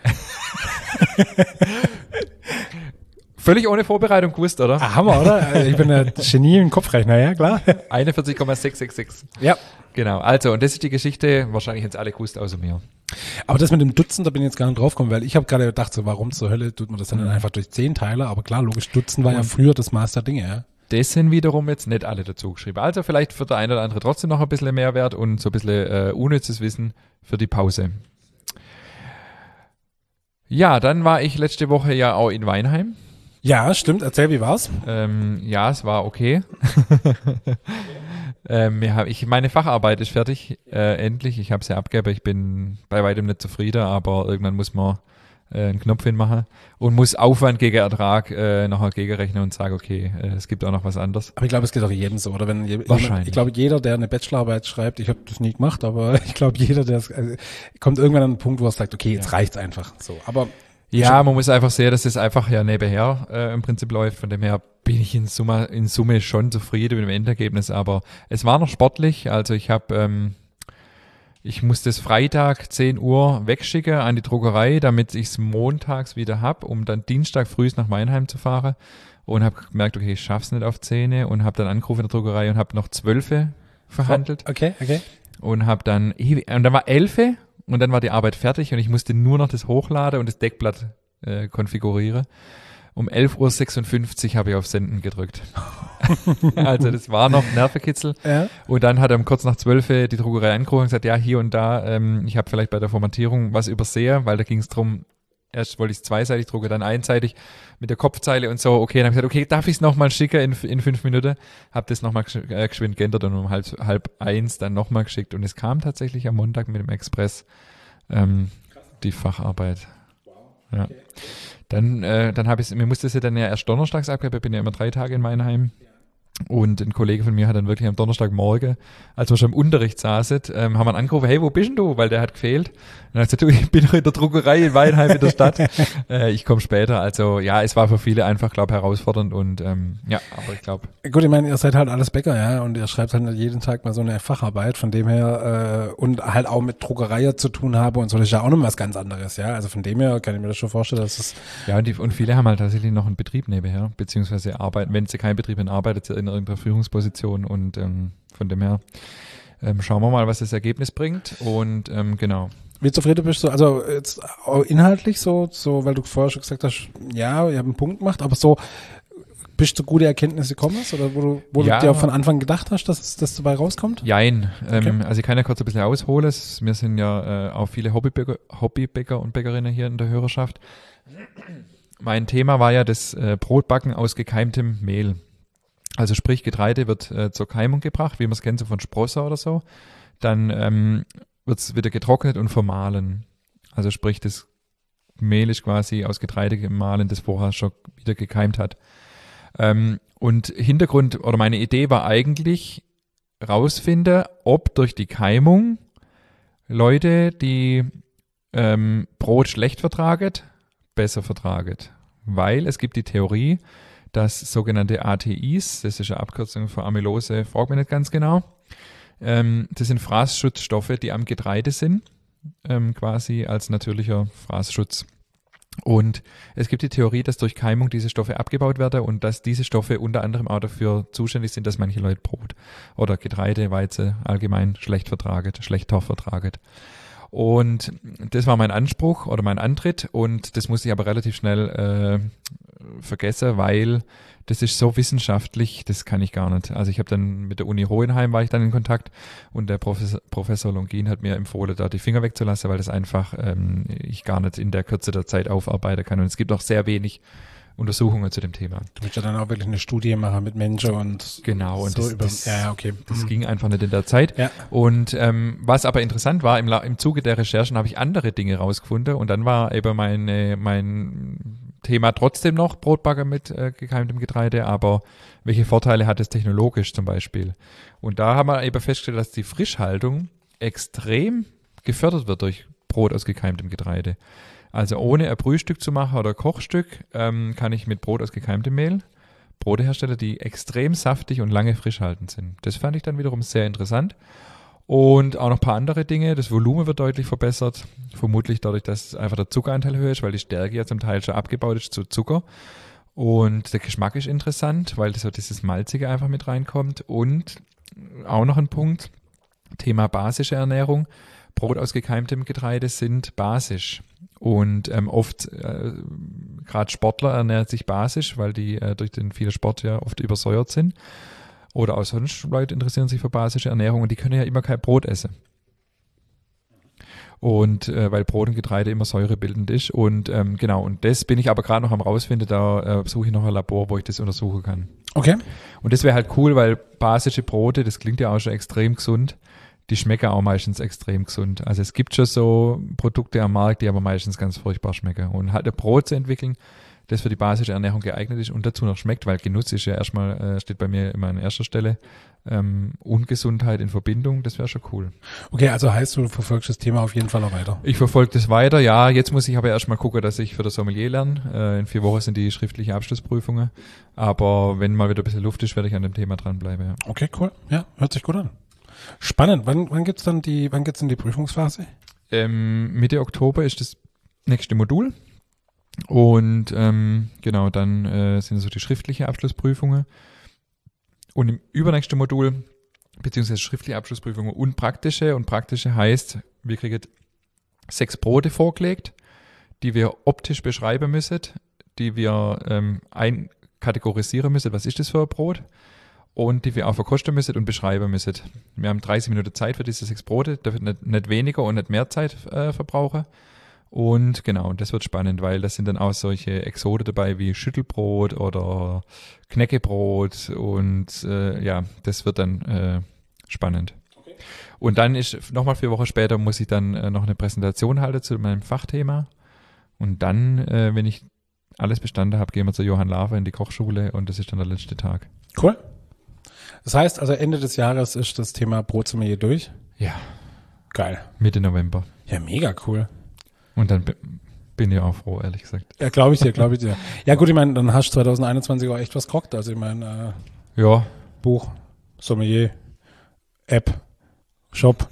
völlig ohne Vorbereitung gewusst, oder? Ah, Hammer, oder? Ich bin ein Genie im Kopfrechner, ja, klar. einundvierzig Komma sechshundertsechsundsechzig. Ja. Genau. Also, und das ist die Geschichte. Wahrscheinlich jetzt alle gewusst, außer mir. Aber das mit dem Dutzend, da bin ich jetzt gar nicht drauf gekommen, weil ich habe gerade gedacht, so warum zur Hölle tut man das dann Mhm. einfach durch zehn Teile? Aber klar, logisch, Dutzend war ja früher das Maß der Dinge, ja. Das sind wiederum jetzt nicht alle dazu geschrieben. Also vielleicht für der eine oder andere trotzdem noch ein bisschen Mehrwert und so ein bisschen äh, unnützes Wissen für die Pause. Ja, dann war ich letzte Woche ja auch in Weinheim. Ja, stimmt. Erzähl, wie war's? Ähm, ja, es war okay. ähm, wir hab, ich, meine Facharbeit ist fertig, äh, endlich. Ich habe sie abgegeben. Ich bin bei weitem nicht zufrieden, aber irgendwann muss man äh, einen Knopf hinmachen und muss Aufwand gegen Ertrag äh, nachher gegenrechnen und sagen, okay, äh, es gibt auch noch was anderes. Aber ich glaube, es geht auch jedem so, oder? Wenn je, Wahrscheinlich. Jemand, ich glaube, jeder, der eine Bachelorarbeit schreibt, ich habe das nie gemacht, aber ich glaube, jeder, der es, also, kommt irgendwann an einen Punkt, wo er sagt, okay, jetzt Ja. reicht's einfach. So, aber Ja, man muss einfach sehen, dass es einfach ja nebenher äh, im Prinzip läuft. Von dem her bin ich in Summe, in Summe schon zufrieden mit dem Endergebnis. Aber es war noch sportlich. Also ich habe, ähm, ich musste es Freitag zehn Uhr wegschicken an die Druckerei, damit ich es montags wieder hab, um dann Dienstag früh nach Weinheim zu fahren. Und habe gemerkt, okay, ich schaff's nicht auf zehn und habe dann angerufen in der Druckerei und habe noch zwölfe verhandelt. okay, okay. Und habe dann, und dann war elfe und dann war die Arbeit fertig und ich musste nur noch das hochladen und das Deckblatt äh, konfigurieren. Um elf Uhr sechsundfünfzig habe ich auf Senden gedrückt. Also das war noch Nervenkitzel. Ja. Und dann hat er um kurz nach zwölf die Druckerei angerufen und gesagt, ja, hier und da, ähm, ich habe vielleicht bei der Formatierung was übersehen, weil da ging es darum, erst wollte ich es zweiseitig drucken, dann einseitig mit der Kopfzeile und so. Okay, dann habe ich gesagt, okay, darf ich es nochmal schicken in, in fünf Minuten? Habe das nochmal gesch äh, geschwind geändert und um halb, halb eins dann nochmal geschickt. Und es kam tatsächlich am Montag mit dem Express ähm, die Facharbeit. Wow. Ja. Okay. Dann, äh, dann habe ich, mir musste es ja dann ja erst donnerstags abgeben, ich bin ja immer drei Tage in Meinheim. Und ein Kollege von mir hat dann wirklich am Donnerstagmorgen, als wir schon im Unterricht saßen, ähm, haben wir ihn angerufen, hey, wo bist denn du? Weil der hat gefehlt. Und dann hat er gesagt, du, ich bin noch in der Druckerei in Weinheim in der Stadt. äh, ich komme später. Also ja, es war für viele einfach, glaube ich, herausfordernd und ähm, ja, aber ich glaube. Gut, ich meine, ihr seid halt alles Bäcker, ja, und ihr schreibt halt jeden Tag mal so eine Facharbeit, von dem her, äh, und halt auch mit Druckerei zu tun habe und so, das ist ja auch noch was ganz anderes, ja. Also von dem her kann ich mir das schon vorstellen, dass es. Ja, und, die, und viele haben halt tatsächlich noch einen Betrieb nebenher, beziehungsweise arbeiten, wenn sie keinen Betrieb haben, arbeitet sie in irgendeiner Führungsposition und ähm, von dem her ähm, schauen wir mal, was das Ergebnis bringt und ähm, genau. Wie zufrieden bist du? Also jetzt auch inhaltlich so, so, weil du vorher schon gesagt hast, ja, ihr habt einen Punkt gemacht, aber so, bist du gute Erkenntnisse gekommen oder wo du, wo ja. du dir von Anfang gedacht hast, dass das dabei rauskommt? Jein. Okay. Ähm, also ich kann ja kurz ein bisschen ausholen. Wir sind ja äh, auch viele Hobbybäcker, Hobbybäcker und Bäckerinnen hier in der Hörerschaft. Mein Thema war ja das äh, Brotbacken aus gekeimtem Mehl. Also sprich, Getreide wird äh, zur Keimung gebracht, wie man es kennt, so von Sprosser oder so. Dann ähm, wird es wieder getrocknet und vermahlen. Also sprich, das Mehl ist quasi aus Getreide gemahlen, das vorher schon wieder gekeimt hat. Ähm, und Hintergrund oder meine Idee war eigentlich rausfinden, ob durch die Keimung Leute, die ähm, Brot schlecht vertragen, besser vertragen. Weil es gibt die Theorie, dass sogenannte A T Is, das ist eine Abkürzung für Amylose, fragt mich nicht ganz genau, ähm, das sind Fraßschutzstoffe, die am Getreide sind, ähm, quasi als natürlicher Fraßschutz. Und es gibt die Theorie, dass durch Keimung diese Stoffe abgebaut werden und dass diese Stoffe unter anderem auch dafür zuständig sind, dass manche Leute Brot oder Getreide, Weizen allgemein schlecht vertragen, schlechter vertragen. Und das war mein Anspruch oder mein Antritt und das musste ich aber relativ schnell äh, vergessen, weil das ist so wissenschaftlich, das kann ich gar nicht. Also ich habe dann mit der Uni Hohenheim war ich dann in Kontakt und der Professor, Professor Longin hat mir empfohlen, da die Finger wegzulassen, weil das einfach ähm, ich gar nicht in der Kürze der Zeit aufarbeiten kann und es gibt auch sehr wenig Untersuchungen zu dem Thema. Du willst ja dann auch wirklich eine Studie machen mit Menschen und genau und so das, über, das, ja, okay. das mhm. ging einfach nicht in der Zeit. Ja. Und ähm, was aber interessant war, im, im Zuge der Recherchen habe ich andere Dinge rausgefunden und dann war eben mein, äh, mein Thema trotzdem noch Brotbacken mit äh, gekeimtem Getreide, aber welche Vorteile hat es technologisch zum Beispiel? Und da haben wir eben festgestellt, dass die Frischhaltung extrem gefördert wird durch Brot aus gekeimtem Getreide. Also ohne ein Brühstück zu machen oder Kochstück ähm, kann ich mit Brot aus gekeimtem Mehl Brote herstellen, die extrem saftig und lange frisch haltend sind. Das fand ich dann wiederum sehr interessant. Und auch noch ein paar andere Dinge. Das Volumen wird deutlich verbessert. Vermutlich dadurch, dass einfach der Zuckeranteil höher ist, weil die Stärke ja zum Teil schon abgebaut ist zu Zucker. Und der Geschmack ist interessant, weil so dieses Malzige einfach mit reinkommt. Und auch noch ein Punkt, Thema basische Ernährung. Brot aus gekeimtem Getreide sind basisch. Und ähm, oft, äh, gerade Sportler ernähren sich basisch, weil die äh, durch den vielen Sport ja oft übersäuert sind. Oder auch sonst Leute interessieren sich für basische Ernährung und die können ja immer kein Brot essen. Und äh, weil Brot und Getreide immer säurebildend ist. Und ähm, genau, und das bin ich aber gerade noch am rausfinden, da äh, suche ich noch ein Labor, wo ich das untersuchen kann. Okay. Und das wäre halt cool, weil basische Brote, das klingt ja auch schon extrem gesund, die schmecken auch meistens extrem gesund. Also es gibt schon so Produkte am Markt, die aber meistens ganz furchtbar schmecken. Und halt ein Brot zu entwickeln, das für die basische Ernährung geeignet ist und dazu noch schmeckt, weil Genuss ist ja erstmal, äh, steht bei mir immer an erster Stelle. Ähm, Ungesundheit in Verbindung, das wäre schon cool. Okay, also heißt du verfolgst das Thema auf jeden Fall noch weiter? Ich verfolge das weiter, ja. Jetzt muss ich aber erstmal gucken, dass ich für das Sommelier lerne. Äh, in vier Wochen sind die schriftlichen Abschlussprüfungen. Aber wenn mal wieder ein bisschen Luft ist, werde ich an dem Thema dranbleiben, ja. Okay, cool. Ja, hört sich gut an. Spannend. Wann, wann gibt's dann die, wann geht's in die Prüfungsphase? Ähm, Mitte Oktober ist das nächste Modul. Und ähm, genau, dann äh, sind so die schriftliche Abschlussprüfungen. Und im übernächsten Modul, beziehungsweise schriftliche Abschlussprüfungen und praktische. Und praktische heißt, wir kriegen sechs Brote vorgelegt, die wir optisch beschreiben müssen, die wir ähm, einkategorisieren müssen. Was ist das für ein Brot? Und die wir auch verkosten müssen und beschreiben müssen. Wir haben dreißig Minuten Zeit für diese sechs Brote, dürfen nicht, nicht weniger und nicht mehr Zeit äh, verbrauchen. Und genau, das wird spannend, weil das sind dann auch solche Exote dabei wie Schüttelbrot oder Knäckebrot und äh, ja, das wird dann äh, spannend. Okay. Und dann ist nochmal vier Wochen später muss ich dann äh, noch eine Präsentation halten zu meinem Fachthema und dann, äh, wenn ich alles bestanden habe, gehen wir zu Johann Lafer in die Kochschule und das ist dann der letzte Tag. Cool. Das heißt, also Ende des Jahres ist das Thema Brotsommelier durch? Ja. Geil. Mitte November. Ja, mega cool. Und dann b- bin ich auch froh, ehrlich gesagt. Ja, glaube ich dir, glaube ich dir. Ja gut, ich meine, dann hast du zwanzig einundzwanzig auch echt was gerockt. Also ich meine, äh, ja. Buch, Sommelier, App, Shop,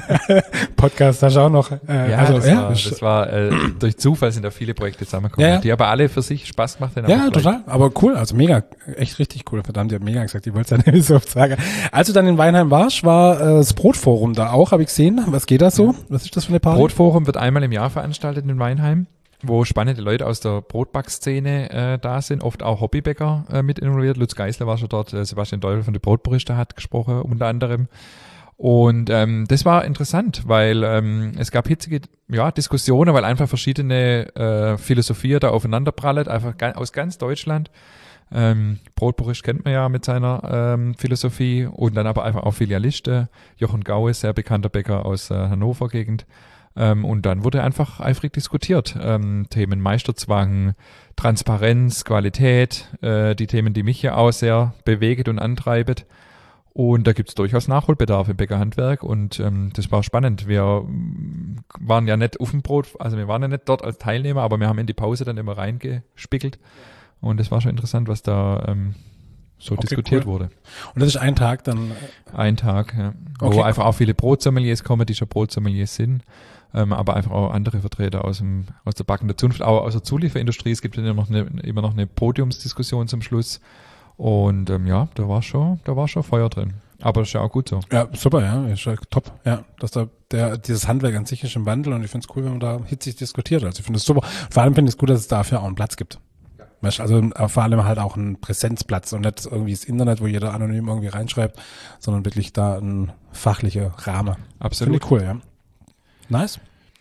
Podcast hast du auch noch. Äh, Ja, also, das, ja war, das war, äh, durch Zufall sind da viele Projekte zusammengekommen, Ja, ja. die aber alle für sich Spaß gemacht haben. Ja, aber total. Aber cool, also mega, echt richtig cool. Verdammt, ich hab mega gesagt, ich wollte es ja nicht so oft sagen. Als du dann in Weinheim warst, war äh, das Brotforum da auch, habe ich gesehen. Was geht da so? Was ist das für eine Party? Brotforum wird einmal im Jahr veranstaltet in Weinheim, wo spannende Leute aus der Brotbackszene äh, da sind, oft auch Hobbybäcker äh, mit involviert. Lutz Geisler war schon dort, äh, Sebastian Teufel von der Brotbarista hat gesprochen, unter anderem. Und ähm, das war interessant, weil ähm, es gab hitzige ja, Diskussionen, weil einfach verschiedene äh, Philosophien da aufeinanderprallen, einfach ga- aus ganz Deutschland. Ähm, Brotbarist kennt man ja mit seiner ähm, Philosophie und dann aber einfach auch Filialisten. Jochen Gaue, sehr bekannter Bäcker aus äh, Hannover-Gegend. Ähm, und dann wurde einfach eifrig diskutiert. Ähm, Themen Meisterzwang, Transparenz, Qualität, äh, die Themen, die mich ja auch sehr bewegt und antreibt. Und da gibt es durchaus Nachholbedarf im Bäckerhandwerk und ähm, das war spannend. Wir mm, waren ja nicht auf dem Brot, also wir waren ja nicht dort als Teilnehmer, aber wir haben in die Pause dann immer reingespiegelt und es war schon interessant, was da ähm, so Okay, diskutiert cool. wurde. Und das ist ein Tag dann. Ein Tag, ja, wo Okay. einfach auch viele Brotsommeliers kommen, die schon Brotsommeliers sind, ähm, aber einfach auch andere Vertreter aus dem aus der backenden Zunft, auch aus der Zulieferindustrie. Es gibt dann immer noch eine, immer noch eine Podiumsdiskussion zum Schluss. Und ähm, ja, da war schon, da war schon Feuer drin. Aber das ist ja auch gut so. Ja, super, ja, ist ja top. Ja, dass da der dieses Handwerk an sich ist im Wandel und ich finde es cool, wenn man da hitzig diskutiert. Also ich finde es super. Vor allem finde ich es gut, dass es dafür auch einen Platz gibt. Ja. Weißt, also äh, vor allem halt auch einen Präsenzplatz und nicht irgendwie das Internet, wo jeder anonym irgendwie reinschreibt, sondern wirklich da ein fachlicher Rahmen. Absolut. Finde ich cool, ja. Nice.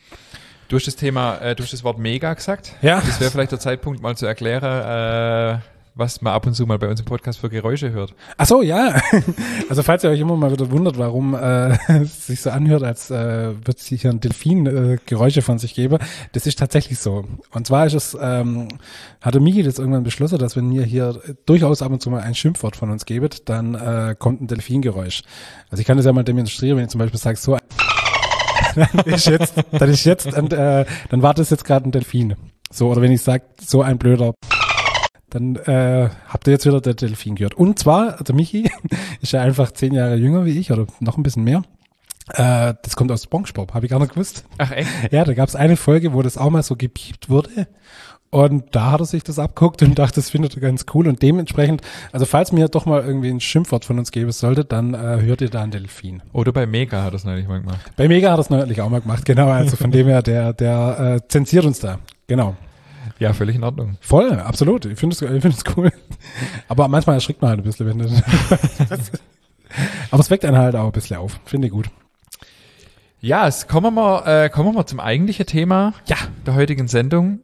Du hast das Thema, äh, du hast das Wort mega gesagt. Ja. Das wäre vielleicht der Zeitpunkt, mal zu erklären, äh, was man ab und zu mal bei uns im Podcast für Geräusche hört. Ach so, ja. Also falls ihr euch immer mal wieder wundert, warum äh, es sich so anhört, als äh, wird sich hier ein Delfin äh, Geräusche von sich geben, das ist tatsächlich so. Und zwar ist es, ähm, hatte Miki das irgendwann beschlossen, dass wenn ihr hier durchaus ab und zu mal ein Schimpfwort von uns gebet, dann äh, kommt ein Delfingeräusch. Also ich kann das ja mal demonstrieren, wenn ich zum Beispiel sage, so, dann ist jetzt, dann ist jetzt, und, äh, dann war das jetzt gerade ein Delfin. So, oder wenn ich sage, so ein blöder dann äh, habt ihr jetzt wieder der Delfin gehört. Und zwar, der Michi ist ja einfach zehn Jahre jünger wie ich oder noch ein bisschen mehr. Äh, das kommt aus SpongeBob, habe ich gar nicht gewusst. Ach echt? Ja, da gab es eine Folge, wo das auch mal so gepiept wurde. Und da hat er sich das abgeguckt und dachte, das findet er ganz cool. Und dementsprechend, also falls mir doch mal irgendwie ein Schimpfwort von uns geben sollte, dann äh, hört ihr da einen Delfin. Oder bei Mega hat er es neulich mal gemacht. Bei Mega hat er es neulich auch mal gemacht, genau. Also von dem her, der, der äh, zensiert uns da. Genau. Ja, völlig in Ordnung. Voll, absolut. Ich finde es ich finde es cool. Aber manchmal erschrickt man halt ein bisschen, wenn das aber es weckt einen halt auch ein bisschen auf. Finde ich gut. Ja, es kommen wir mal, äh, kommen wir mal zum eigentlichen Thema Ja. der heutigen Sendung.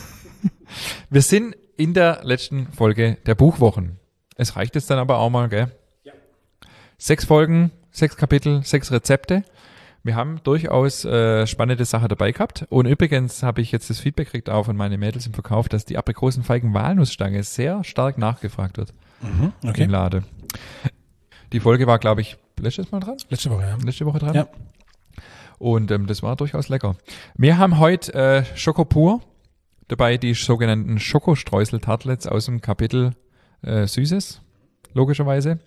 Wir sind in der letzten Folge der Buchwochen. Es reicht jetzt dann aber auch mal, gell? Ja. Sechs Folgen, sechs Kapitel, sechs Rezepte. Wir haben durchaus äh, spannende Sachen dabei gehabt. Und übrigens habe ich jetzt das Feedback gekriegt auch von meinen Mädels im Verkauf, dass die Aprikosen-Feigen-Walnussstange sehr stark nachgefragt wird Mhm, okay. im Laden. Die Folge war, glaube ich, letztes Mal dran? Letzte Woche, ja. Letzte Woche dran? Ja. Und ähm, das war durchaus lecker. Wir haben heute äh, Schokopur, dabei die sogenannten Schokostreusel-Tartlets aus dem Kapitel äh, Süßes, logischerweise.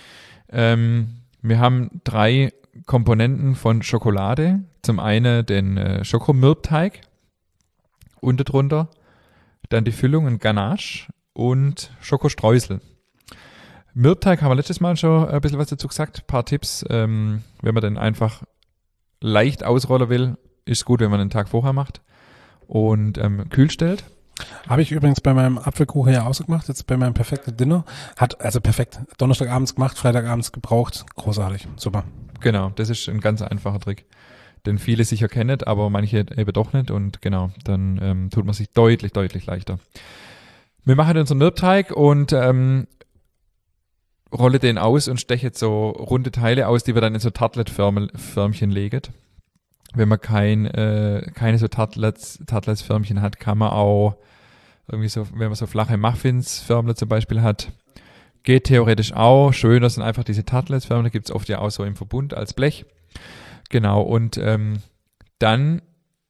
Ähm, wir haben drei Komponenten von Schokolade. Zum einen den äh, Schokomürbteig und darunter dann die Füllung und Ganache und Schokostreusel. Mürbteig haben wir letztes Mal schon ein bisschen was dazu gesagt. Ein paar Tipps, ähm, wenn man den einfach leicht ausrollen will, ist gut, wenn man einen Tag vorher macht und ähm, kühl stellt. Habe ich übrigens bei meinem Apfelkuchen ja auch so gemacht, jetzt bei meinem perfekten Dinner. Hat, also perfekt, Donnerstagabends gemacht, Freitagabends gebraucht, großartig, super. Genau, das ist ein ganz einfacher Trick. den viele sicher kennen, aber manche eben doch nicht. Und genau, dann ähm, tut man sich deutlich, deutlich leichter. Wir machen unseren Mürbteig und ähm, rolle den aus und steche jetzt so runde Teile aus, die wir dann in so Tartlet-Förmchen legen. Wenn man kein, äh, keine so Tartlets, Tartlets-Förmchen hat, kann man auch irgendwie so, wenn man so flache Muffins-Förmler zum Beispiel hat, geht theoretisch auch. Schöner sind einfach diese Tartlets-Förmler, gibt es oft ja auch so im Verbund als Blech. Genau, und ähm, dann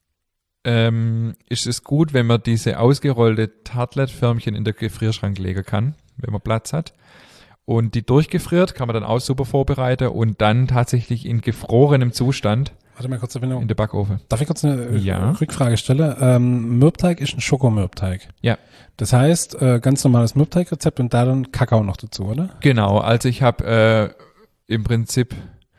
ähm, ist es gut, wenn man diese ausgerollte Tartlet-Förmchen in den Gefrierschrank legen kann, wenn man Platz hat. Und die durchgefriert kann man dann auch super vorbereiten und dann tatsächlich in gefrorenem Zustand Warte mal kurz, Verbindung. in den Backofen. Darf ich kurz eine Ja. Rückfrage stellen? Ähm, Mürbteig ist ein Schokomürbteig. Ja. Das heißt, äh, ganz normales Mürbteigrezept und da dann Kakao noch dazu, oder? Genau, also ich habe äh, im Prinzip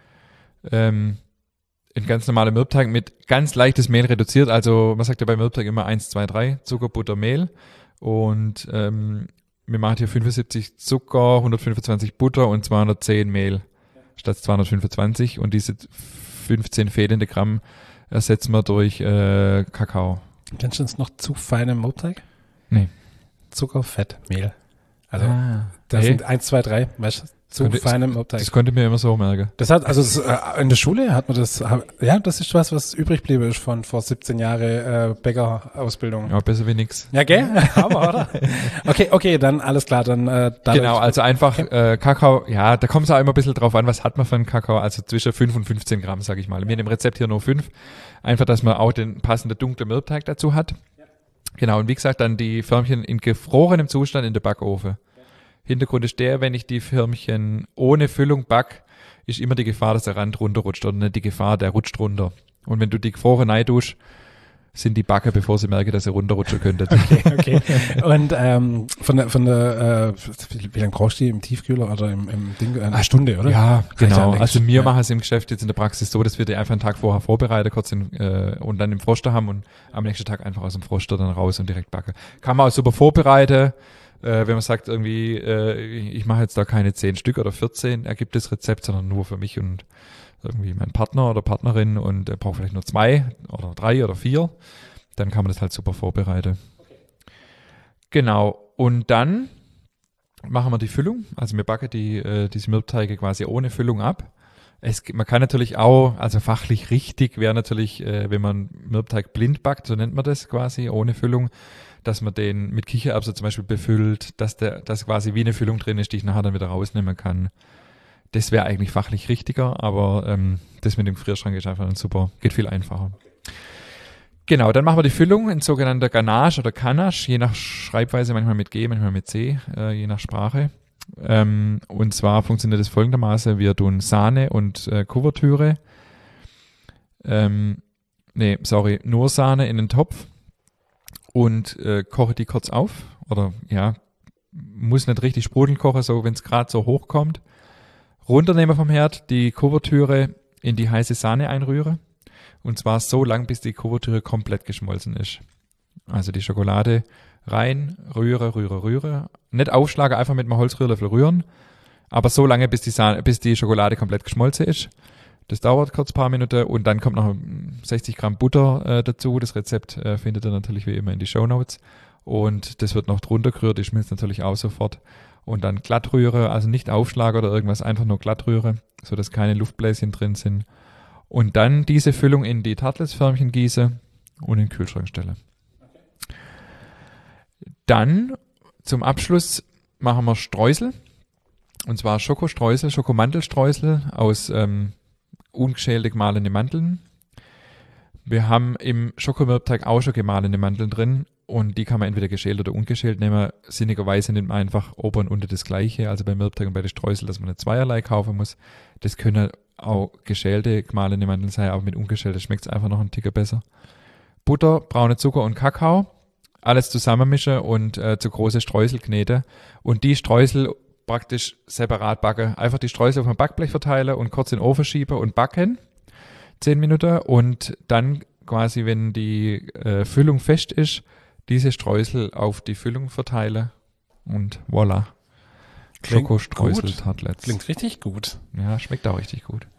ähm, ein ganz normaler Mürbteig mit ganz leichtes Mehl reduziert. Also man sagt ja bei Mürbteig immer eins, zwei, drei, Zucker, Butter, Mehl. Und ähm, wir machen hier fünfundsiebzig Zucker, hundertfünfundzwanzig Butter und zweihundertzehn Mehl statt zweihundertfünfundzwanzig. Und diese fünfzehn fehlende Gramm ersetzen wir durch äh, Kakao. Kennst du uns noch zu feinem Mürbteig? Nee. Zucker, Fett, Mehl. Also Ah, das hey. sind eins, zwei, drei, weißt du, zu Könnte- feinem Mürbteig. Das konnte ich mir immer so merken. Das hat, also das, äh, in der Schule hat man das, hab- ja, das ist was, was übrig blieb ist von vor siebzehn Jahre äh, Bäckerausbildung. Ja, besser wie nix. Ja, gell? Aber, oder? Okay, okay, dann alles klar, dann äh, dadurch- Genau, also einfach äh, Kakao, ja, da kommt es auch immer ein bisschen drauf an, was hat man für einen Kakao, also zwischen fünf und fünfzehn Gramm, sage ich mal. Wir in dem Rezept hier nur fünf, einfach, dass man auch den passenden dunklen Mürbteig dazu hat. Genau, und wie gesagt, dann die Förmchen in gefrorenem Zustand in den Backofen. Hintergrund ist der, wenn ich die Förmchen ohne Füllung back, ist immer die Gefahr, dass der Rand runterrutscht oder nicht die Gefahr, der rutscht runter. Und wenn du die gefroren reintust, sind die Backen, bevor sie merken, dass sie runterrutschen könnten. Okay, okay. Und ähm, von der, von der, äh, wie, wie lange brauchst du die im Tiefkühler oder im, im Ding? Eine Stunde, oder? Ja, Reicht ja genau. längst. Also wir Ja. machen es im Geschäft jetzt in der Praxis so, dass wir die einfach einen Tag vorher vorbereiten, kurz in, äh, und dann im Froster haben und am nächsten Tag einfach aus dem Froster dann raus und direkt backen. Kann man auch super vorbereiten. Äh, wenn man sagt irgendwie, äh, ich mache jetzt da keine zehn Stück oder vierzehn, ergibt das Rezept, sondern nur für mich und irgendwie meinen Partner oder Partnerin und er braucht vielleicht nur zwei oder drei oder vier, dann kann man das halt super vorbereiten. Genau. Und dann machen wir die Füllung. Also wir backen die, äh, diese Mürbteige quasi ohne Füllung ab. Es, man kann natürlich auch, also fachlich richtig wäre natürlich, äh, wenn man Mürbteig blind backt, so nennt man das quasi, ohne Füllung, dass man den mit Kichererbsen zum Beispiel befüllt, dass der, dass quasi wie eine Füllung drin ist, die ich nachher dann wieder rausnehmen kann. Das wäre eigentlich fachlich richtiger, aber ähm, das mit dem Gefrierschrank ist einfach ein super, geht viel einfacher. Genau, dann machen wir die Füllung in sogenannter Ganache oder Ganache, je nach Schreibweise, manchmal mit G, manchmal mit C, äh, je nach Sprache. Ähm, und zwar funktioniert es folgendermaßen, wir tun Sahne und äh, Kuvertüre, ähm, nee, sorry, nur Sahne in den Topf und äh, koche die kurz auf, oder ja, muss nicht richtig sprudelnd kochen, so wenn es gerade so hochkommt. Runternehmen vom Herd, die Kuvertüre in die heiße Sahne einrühren. Und zwar so lang, bis die Kuvertüre komplett geschmolzen ist. Also die Schokolade rein, rühre, rühre, rühre. Nicht aufschlagen, einfach mit einem Holzrührlöffel rühren. Aber so lange, bis die, Sahne, bis die Schokolade komplett geschmolzen ist. Das dauert kurz ein paar Minuten und dann kommt noch sechzig Gramm Butter äh, dazu. Das Rezept äh, findet ihr natürlich wie immer in die Shownotes. Und das wird noch drunter gerührt, die schmilzt natürlich auch sofort. Und dann glatt rühre, also nicht aufschlagen oder irgendwas, einfach nur glatt rühre, sodass keine Luftbläschen drin sind. Und dann diese Füllung in die Tartletsförmchen gieße und in den Kühlschrank stelle. Dann zum Abschluss machen wir Streusel. Und zwar Schokostreusel, Schokomandelstreusel aus ähm, ungeschälte gemahlene Mandeln. Wir haben im Schokomürbteig auch schon gemahlene Mandeln drin und die kann man entweder geschält oder ungeschält nehmen. Sinnigerweise nimmt man einfach oben und unten das Gleiche, also beim Mürbteig und bei den Streusel, dass man nicht zweierlei kaufen muss. Das können auch geschälte gemahlene Mandeln sein, aber mit ungeschälte schmeckt es einfach noch einen Ticker besser. Butter, braune Zucker und Kakao, alles zusammenmischen und äh, zu große Streusel kneten und die Streusel praktisch separat backen. Einfach die Streusel auf dem Backblech verteilen und kurz in den Ofen schieben und backen. Zehn Minuten und dann quasi, wenn die äh, Füllung fest ist, diese Streusel auf die Füllung verteilen und voilà. Klingt Schokostreusel gut. Tartlets. Klingt richtig gut. Ja, schmeckt auch richtig gut.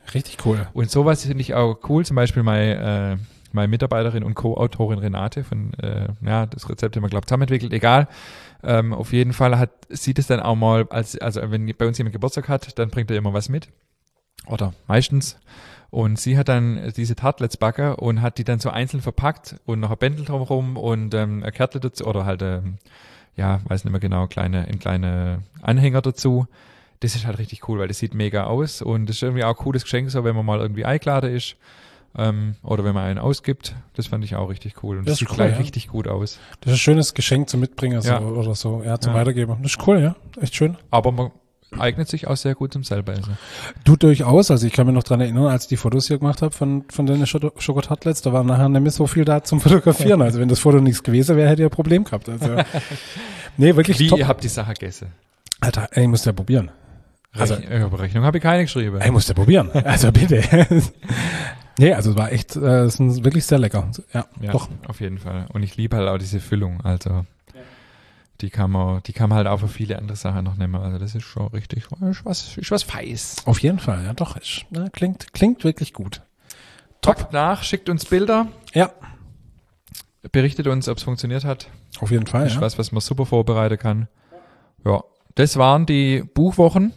Richtig cool. Und sowas finde ich auch cool. Zum Beispiel meine, äh, meine Mitarbeiterin und Co-Autorin Renate von, äh, ja, das Rezept haben wir, glaube ich, zusammen entwickelt. Egal. Ähm, auf jeden Fall hat, sieht es dann auch mal, als, also wenn bei uns jemand Geburtstag hat, dann bringt er immer was mit. Oder meistens. Und sie hat dann diese Tartlets backen und hat die dann so einzeln verpackt und noch ein Bändel drumherum und ähm, ein Kärtchen dazu oder halt, ähm, ja, weiß nicht mehr genau, kleine, ein kleine Anhänger dazu. Das ist halt richtig cool, weil das sieht mega aus und das ist irgendwie auch ein cooles Geschenk, so wenn man mal irgendwie eingeladen ist ähm, oder wenn man einen ausgibt. Das fand ich auch richtig cool und das, das sieht cool, gleich ja. richtig gut aus. Das ist ein schönes Geschenk zum Mitbringen so, ja. oder so, ja, zum ja. Weitergeben. Das ist cool, ja, echt schön. Aber man eignet sich auch sehr gut zum selber essen. Du durchaus, also ich kann mich noch dran erinnern, als ich die Fotos hier gemacht habe von von den Schokotartlets, da war nachher nämlich so viel da zum Fotografieren. Also wenn das Foto nichts gewesen wäre, hätte ihr ein Problem gehabt. Also nee, wirklich Wie, top. ihr habt die Sache gegessen? Alter, ey, ich muss ja probieren. Also Rechnung habe ich keine geschrieben. Ey, ich muss ja probieren. Also bitte. Nee, also es war echt, äh, es ist wirklich sehr lecker. Ja, ja, doch. Auf jeden Fall. Und ich liebe halt auch diese Füllung, also Die kann man, die kann man halt auch für viele andere Sachen noch nehmen. Also das ist schon richtig, ist was, ist was Feis. Auf jeden Fall, ja doch. Ist, ja, klingt, klingt wirklich gut. Top. Packt nach, schickt uns Bilder. Ja. Berichtet uns, ob es funktioniert hat. Auf jeden Fall, ist ja. was, was man super vorbereiten kann. Ja, das waren die Buchwochen.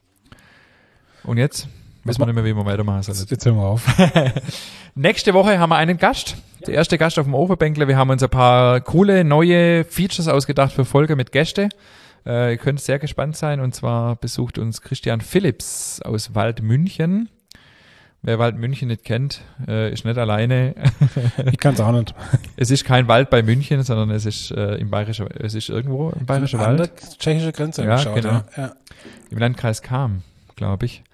Und jetzt wissen wir nicht mehr, wie wir weitermachen sollen. Jetzt hören wir auf. Nächste Woche haben wir einen Gast. Der erste Gast auf dem Ofenbänkle. Wir haben uns ein paar coole neue Features ausgedacht für Folge mit Gäste. Äh, ihr könnt sehr gespannt sein. Und zwar besucht uns Christian Philipps aus Waldmünchen. Wer Waldmünchen nicht kennt, äh, ist nicht alleine. Ich kann es auch nicht. Es ist kein Wald bei München, sondern es ist äh, im Bayerischen, es ist irgendwo im Bayerischen Wald. An der tschechische Grenze. Ja, geschaut, genau. Ja. Ja. Im Landkreis Cham, glaube ich.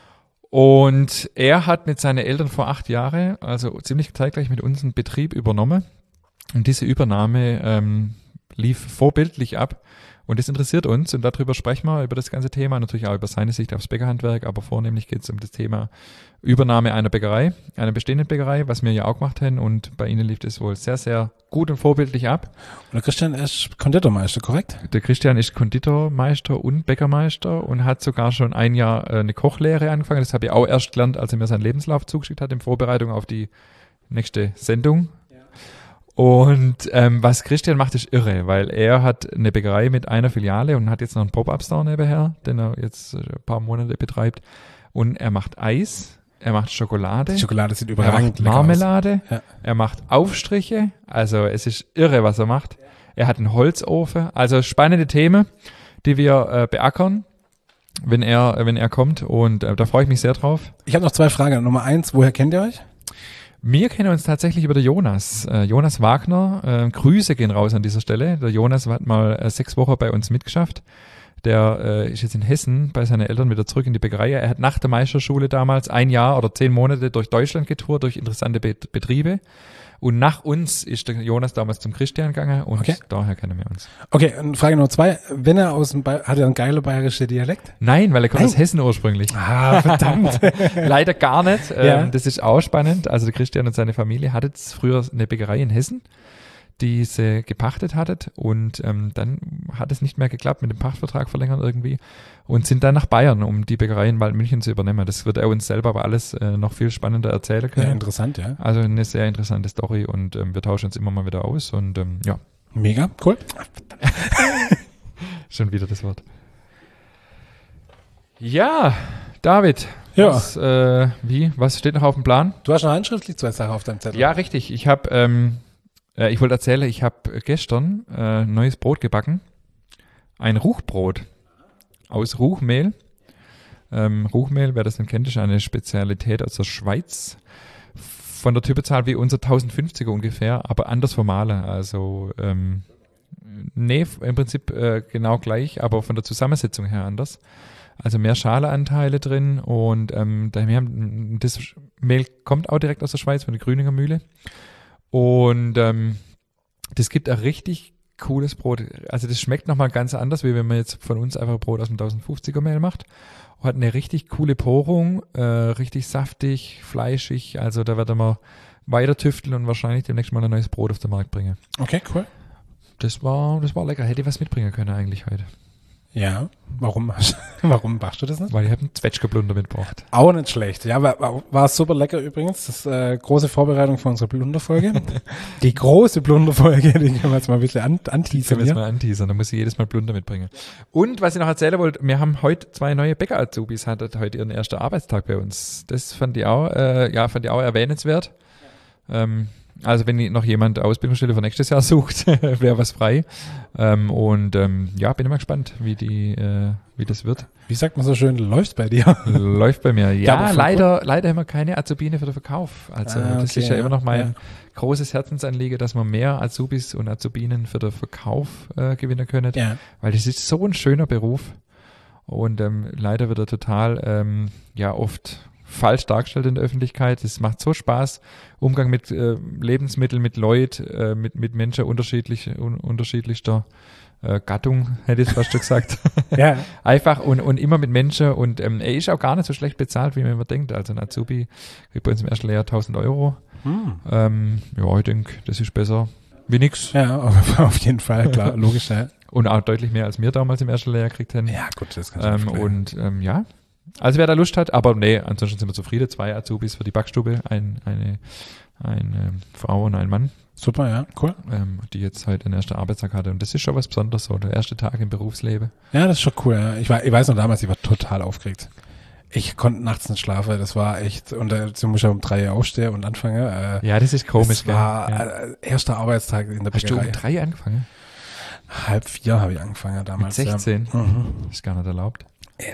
Und er hat mit seinen Eltern vor acht Jahren, also ziemlich zeitgleich mit uns, einen Betrieb übernommen. Und diese Übernahme ähm, lief vorbildlich ab. Und das interessiert uns und darüber sprechen wir, über das ganze Thema, natürlich auch über seine Sicht aufs Bäckerhandwerk, aber vornehmlich geht es um das Thema Übernahme einer Bäckerei, einer bestehenden Bäckerei, was wir ja auch gemacht haben und bei Ihnen lief das wohl sehr, sehr gut und vorbildlich ab. Und der Christian ist Konditormeister, korrekt? Der Christian ist Konditormeister und Bäckermeister und hat sogar schon ein Jahr äh, eine Kochlehre angefangen. Das habe ich auch erst gelernt, als er mir seinen Lebenslauf zugeschickt hat, in Vorbereitung auf die nächste Sendung. Und ähm, was Christian macht, ist irre, weil er hat eine Bäckerei mit einer Filiale und hat jetzt noch einen Pop-Up-Store nebenher, den er jetzt ein paar Monate betreibt. Und er macht Eis, er macht Schokolade. Die Schokolade sieht er überragend macht lecker Marmelade, aus. Ja. er macht Aufstriche. Also es ist irre, was er macht. Er hat einen Holzofen. Also spannende Themen, die wir äh, beackern, wenn er, wenn er kommt. Und äh, da freue ich mich sehr drauf. Ich habe noch zwei Fragen. Nummer eins, woher kennt ihr euch? Wir kennen uns tatsächlich über den Jonas. Äh, Jonas Wagner, äh, Grüße gehen raus an dieser Stelle. Der Jonas hat mal äh, sechs Wochen bei uns mitgeschafft. Der äh, ist jetzt in Hessen bei seinen Eltern wieder zurück in die Bäckerei. Er hat nach der Meisterschule damals ein Jahr oder zehn Monate durch Deutschland getourt, durch interessante Be- Betriebe. Und nach uns ist der Jonas damals zum Christian gegangen und Okay. daher kennen wir uns. Okay, und Frage Nummer zwei. Wenn er aus dem ba- hat er einen geilen bayerischen Dialekt? Nein, weil er kommt Nein. aus Hessen ursprünglich. Ah, verdammt. Leider gar nicht. Ähm, Ja. Das ist auch spannend. Also der Christian und seine Familie hatten früher eine Bäckerei in Hessen, die sie gepachtet hattet und ähm, dann hat es nicht mehr geklappt mit dem Pachtvertrag verlängern irgendwie und sind dann nach Bayern, um die Bäckerei in Waldmünchen zu übernehmen. Das wird er uns selber aber alles äh, noch viel spannender erzählen Ja, können. interessant, ja. Also eine sehr interessante Story und ähm, wir tauschen uns immer mal wieder aus und ähm, ja, Mega, cool. schon wieder das Wort. Ja, David, Ja. was, äh, wie, was steht noch auf dem Plan? Du hast noch handschriftlich zwei Sachen auf deinem Zettel. Ja, richtig. Ich habe, ähm, äh, ich wollte erzählen, ich habe gestern äh, neues Brot gebacken. Ein Ruchbrot aus Ruchmehl. Ähm, Ruchmehl, wer das nicht kennt, ist eine Spezialität aus der Schweiz. Von der Typenzahl wie unser tausendfünfziger ungefähr, aber anders vermahlen. Also, ähm, nee, im Prinzip äh, genau gleich, aber von der Zusammensetzung her anders. Also mehr Schaleanteile drin und ähm, daher haben, das Mehl kommt auch direkt aus der Schweiz, von der Grüninger Mühle. Und ähm, das gibt ein richtig cooles Brot. Also das schmeckt nochmal ganz anders, wie wenn man jetzt von uns einfach Brot aus dem tausendfünfziger Mehl macht. Und hat eine richtig coole Porung, äh, richtig saftig, fleischig. Also da werden wir weiter tüfteln und wahrscheinlich demnächst mal ein neues Brot auf den Markt bringen. Okay, cool. Das war, das war lecker. Hätte ich was mitbringen können eigentlich heute. Ja, warum, warum machst du das nicht? Weil ich habe einen Zwetschgeblunder mitgebracht. Auch nicht schlecht. Ja, war, war super lecker übrigens. Das ist äh, große Vorbereitung für unsere Blunderfolge. Die große Blunderfolge, die können wir jetzt mal ein bisschen an, anteasern. Können wir jetzt mal anteasern, da muss ich jedes Mal Blunder mitbringen. Und was ich noch erzählen wollte, wir haben heute zwei neue Bäcker-Azubis, hatten heute ihren ersten Arbeitstag bei uns. Das fand ich auch, äh, ja, fand ich auch erwähnenswert. Ähm, Also wenn noch jemand Ausbildungsstelle für nächstes Jahr sucht, wäre was frei. Ähm, und ähm, ja, bin immer gespannt, wie die, äh, wie das wird. Wie sagt man so schön, läuft bei dir? Läuft bei mir. Ja, Ja, leider, leider haben wir keine Azubine für den Verkauf. Also Ah, das okay, ist ja, ja, immer noch mein ja. großes Herzensanliegen, dass wir mehr Azubis und Azubinen für den Verkauf äh, gewinnen können. Ja. Weil das ist so ein schöner Beruf. Und ähm, leider wird er total, ähm, ja, oft falsch dargestellt in der Öffentlichkeit. Es macht so Spaß, Umgang mit äh, Lebensmitteln, mit Leuten, äh, mit, mit Menschen unterschiedlich, un, unterschiedlichster äh, Gattung, hätte ich fast schon gesagt. Ja. Einfach und, und immer mit Menschen und ähm, er ist auch gar nicht so schlecht bezahlt, wie man immer denkt. Also ein Azubi kriegt bei uns im ersten Lehrjahr tausend Euro. Hm. Ähm, ja, ich denke, das ist besser wie nix. Ja, auf, auf jeden Fall, klar, logisch. Ja, Und auch deutlich mehr, als wir damals im ersten Lehrjahr gekriegt haben. ja gut, das kann ich Ähm, mir und ähm, ja, also wer da Lust hat, aber nee, ansonsten sind wir zufrieden. Zwei Azubis für die Backstube, ein, eine, eine Frau und ein Mann, Super, ja, cool. ähm, die jetzt heute den ersten Arbeitstag hatte. Und das ist schon was Besonderes, so der erste Tag im Berufsleben. Ja, das ist schon cool. Ja. Ich, war, ich weiß noch damals, ich war total aufgeregt. Ich konnte nachts nicht schlafen, das war echt, und da äh, muss ich um drei Uhr aufstehen und anfangen. Äh, Ja, das ist komisch, es war gell? Ja. äh, erster Arbeitstag in der Hast du Bäckerei. um drei angefangen? Halb vier habe ich angefangen Mit damals. sechzehn? Ja. Mhm. Das ist gar nicht erlaubt.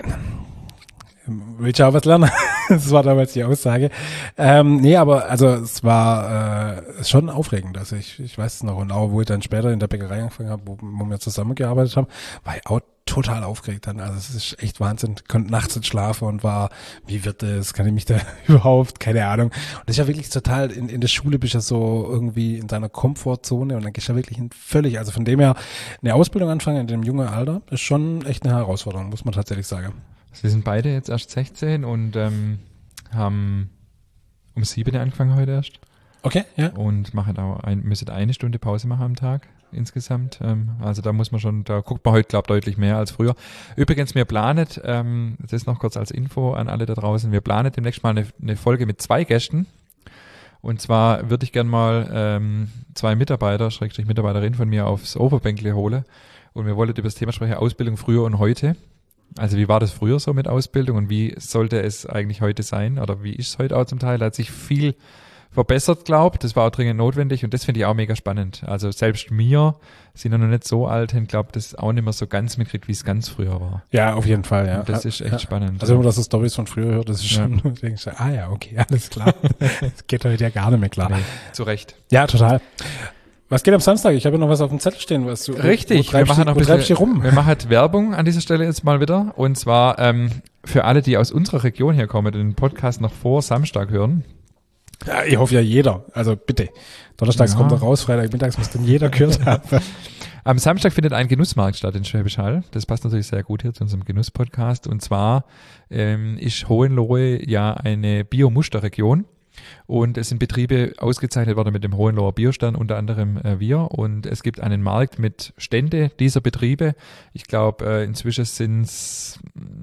Willst du auch was lernen? Das war damals die Aussage. Ähm, nee, aber also es war äh, schon aufregend. Also ich, ich weiß es noch. Und auch, wo ich dann später in der Bäckerei angefangen habe, wo, wo wir zusammengearbeitet haben, war ich auch total aufgeregt dann. Also es ist echt Wahnsinn. Ich konnte nachts nicht schlafen und war, wie wird das? Kann ich mich da überhaupt? Keine Ahnung. Und das ist ja wirklich total, in, in der Schule bist du ja so irgendwie in deiner Komfortzone und dann gehst du ja wirklich in völlig, also von dem her, eine Ausbildung anfangen in dem jungen Alter ist schon echt eine Herausforderung, muss man tatsächlich sagen. Wir sind beide jetzt erst sechzehn und ähm, haben um sieben angefangen heute erst. Okay, ja. Und machen auch ein, müssen eine Stunde Pause machen am Tag insgesamt. Ähm, also da muss man schon, da guckt man heute, glaube ich, deutlich mehr als früher. Übrigens, wir planen, ähm, das noch kurz als Info an alle da draußen, wir planen demnächst mal eine, eine Folge mit zwei Gästen. Und zwar würde ich gern mal ähm, zwei Mitarbeiter, Schrägstrich Mitarbeiterin von mir aufs Overbänkle holen. Und wir wollten über das Thema sprechen, Ausbildung früher und heute. Also wie war das früher so mit Ausbildung und wie sollte es eigentlich heute sein oder wie ist es heute auch zum Teil? Da hat sich viel verbessert, glaube ich. Das war auch dringend notwendig und das finde ich auch mega spannend. Also selbst mir, sind ja noch nicht so alt, glaube ich, das auch nicht mehr so ganz mitkriegt, wie es ganz früher war. Ja, auf jeden Fall, ja. Und das ist echt ja. spannend. Also wenn man das so Storys von früher hört, das ist schon, Ja. denkst du, ah ja, okay, alles klar. Das geht heute ja gar nicht mehr klar. Nee, zu Recht. Ja, total. Was geht am Samstag? Ich habe ja noch was auf dem Zettel stehen, was du Richtig, wo treibst, wir machen noch wo ein treibst du bisschen, rum? wir machen halt Werbung an dieser Stelle jetzt mal wieder. Und zwar ähm, für alle, die aus unserer Region herkommen, den Podcast noch vor Samstag hören. Ja, ich hoffe ja jeder. Also bitte. Donnerstags Ja. kommt er raus, Freitag mittags muss dann jeder gehört haben. Am Samstag findet ein Genussmarkt statt in Schwäbisch Hall. Das passt natürlich sehr gut hier zu unserem Genuss-Podcast. Und zwar ähm, ist Hohenlohe ja eine Bio-Musterregion. Und es sind Betriebe ausgezeichnet worden mit dem Hohenloher Biostern, unter anderem äh, wir. Und es gibt einen Markt mit Stände dieser Betriebe. Ich glaube, äh, inzwischen sind es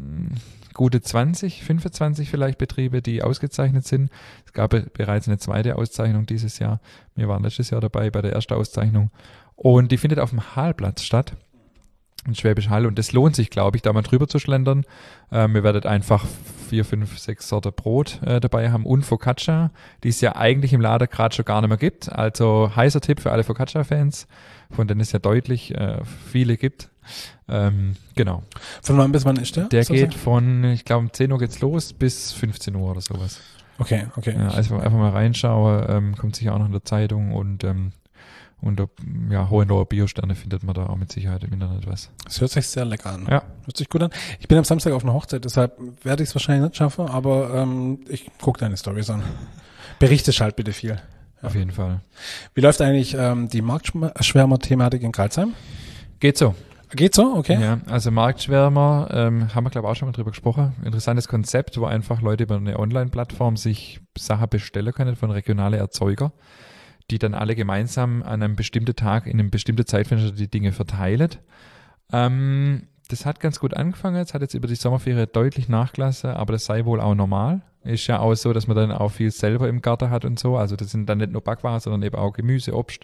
gute zwanzig, fünfundzwanzig vielleicht Betriebe, die ausgezeichnet sind. Es gab be- bereits eine zweite Auszeichnung dieses Jahr. Wir waren letztes Jahr dabei bei der ersten Auszeichnung. Und die findet auf dem Hallplatz statt. In Schwäbisch Hall. Und das lohnt sich, glaube ich, da mal drüber zu schlendern. Ähm, ihr werdet einfach vier, fünf, sechs Sorte Brot äh, dabei haben und Focaccia, die es ja eigentlich im Laden gerade schon gar nicht mehr gibt. Also heißer Tipp für alle Focaccia-Fans, von denen es ja deutlich äh, viele gibt. Ähm, genau. Von wann bis wann ist der? Der sozusagen? geht von, ich glaube, um zehn Uhr geht's los bis fünfzehn Uhr oder sowas. Okay, okay. Ja, also einfach mal reinschauen, ähm, kommt sicher auch noch in der Zeitung und ähm, unter ja, Hohenloher Biosterne findet man da auch mit Sicherheit im Internet was. Das hört sich sehr lecker an. Ja. Hört sich gut an. Ich bin am Samstag auf einer Hochzeit, deshalb werde ich es wahrscheinlich nicht schaffen, aber ähm, ich gucke deine Storys an. Berichte halt bitte viel. Auf jeden Fall. Wie läuft eigentlich ähm, die Marktschwärmer-Thematik in Karlsheim? Geht so. Geht so? Okay. Ja, also Marktschwärmer, ähm, haben wir glaube ich auch schon mal drüber gesprochen. Interessantes Konzept, wo einfach Leute über eine Online-Plattform sich Sachen bestellen können von regionalen Erzeuger, die dann alle gemeinsam an einem bestimmten Tag in einem bestimmten Zeitfenster die Dinge verteilen. Ähm, das hat ganz gut angefangen. Es hat jetzt über die Sommerferien deutlich nachgelassen, aber das sei wohl auch normal. Ist ja auch so, dass man dann auch viel selber im Garten hat und so. Also das sind dann nicht nur Backwaren, sondern eben auch Gemüse, Obst,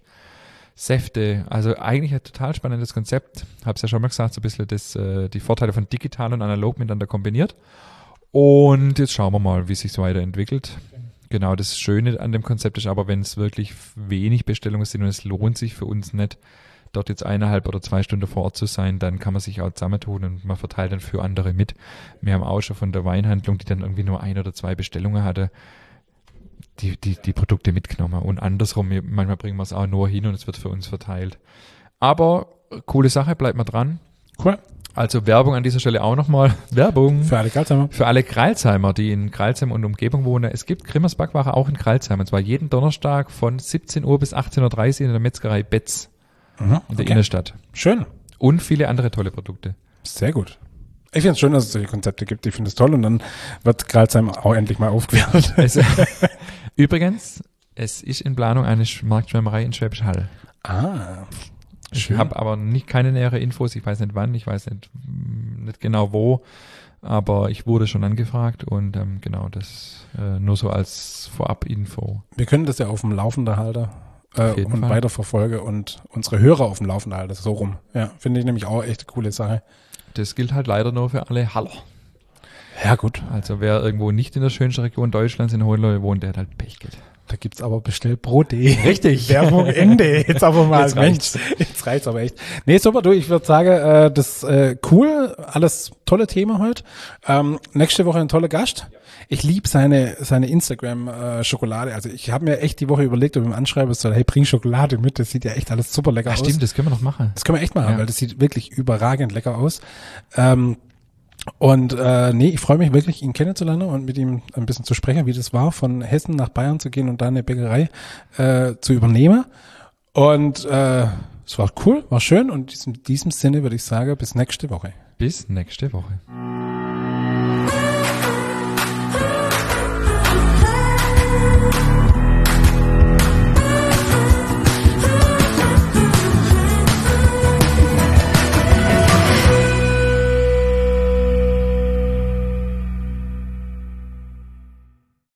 Säfte. Also eigentlich ein total spannendes Konzept. Hab's ja schon mal gesagt, so ein bisschen das, äh, die Vorteile von digital und analog miteinander kombiniert. Und jetzt schauen wir mal, wie sich so weiterentwickelt. Genau, das Schöne an dem Konzept ist aber, wenn es wirklich wenig Bestellungen sind und es lohnt sich für uns nicht, dort jetzt eineinhalb oder zwei Stunden vor Ort zu sein, dann kann man sich auch zusammentun und man verteilt dann für andere mit. Wir haben auch schon von der Weinhandlung, die dann irgendwie nur ein oder zwei Bestellungen hatte, die, die, die Produkte mitgenommen. Und andersrum, manchmal bringen wir es auch nur hin und es wird für uns verteilt. Aber coole Sache, bleibt mal dran. Cool. Also Werbung an dieser Stelle auch nochmal. Werbung. Für alle Kreilsheimer. Für alle Kreilsheimer, die in Kreilsheim und Umgebung wohnen. Es gibt Grimmers Backware auch in Kreilsheim. Und zwar jeden Donnerstag von siebzehn Uhr bis achtzehn Uhr dreißig in der Metzgerei Betz. Mhm, in der okay. Innenstadt. Schön. Und viele andere tolle Produkte. Sehr gut. Ich finde es schön, dass es solche Konzepte gibt. Ich finde es toll und dann wird Kreilsheim auch endlich mal aufgewertet. Es, übrigens, es ist in Planung eine Marktschwärmerei in Schwäbisch Hall. Ah, Ich schön. habe aber nicht keine nähere Infos. Ich weiß nicht wann, ich weiß nicht, nicht genau wo. Aber ich wurde schon angefragt und ähm, genau, das äh, nur so als Vorab-Info. Wir können das ja auf dem Laufenden halten. Äh, und Fall. weiterverfolge und unsere Hörer auf dem Laufenden halten, so rum. Ja, finde ich nämlich auch echt eine coole Sache. Das gilt halt leider nur für alle Haller. Ja, gut. Also wer irgendwo nicht in der schönsten Region Deutschlands in Hohenlohe wohnt, der hat halt Pech gehabt. Da gibt's aber Bestellbrot punkt de. Richtig. Werbung Ende. Jetzt aber mal. Jetzt reicht's. Mensch, jetzt reicht's aber echt. Nee, super, du, ich würde sagen, äh, das äh, cool, alles tolle Thema heute. Ähm, nächste Woche ein toller Gast. Ich liebe seine seine Instagram-Schokolade. Also ich habe mir echt die Woche überlegt, ob ich ihm anschreiben soll, hey, bring Schokolade mit. Das sieht ja echt alles super lecker Ja, aus. stimmt, das können wir noch machen. Das können wir echt machen, Ja. weil das sieht wirklich überragend lecker aus. Ähm, und äh, nee, ich freue mich wirklich, ihn kennenzulernen und mit ihm ein bisschen zu sprechen, wie das war, von Hessen nach Bayern zu gehen und da eine Bäckerei äh, zu übernehmen. Und äh, es war cool, war schön und in diesem, diesem Sinne würde ich sagen, bis nächste Woche. Bis nächste Woche.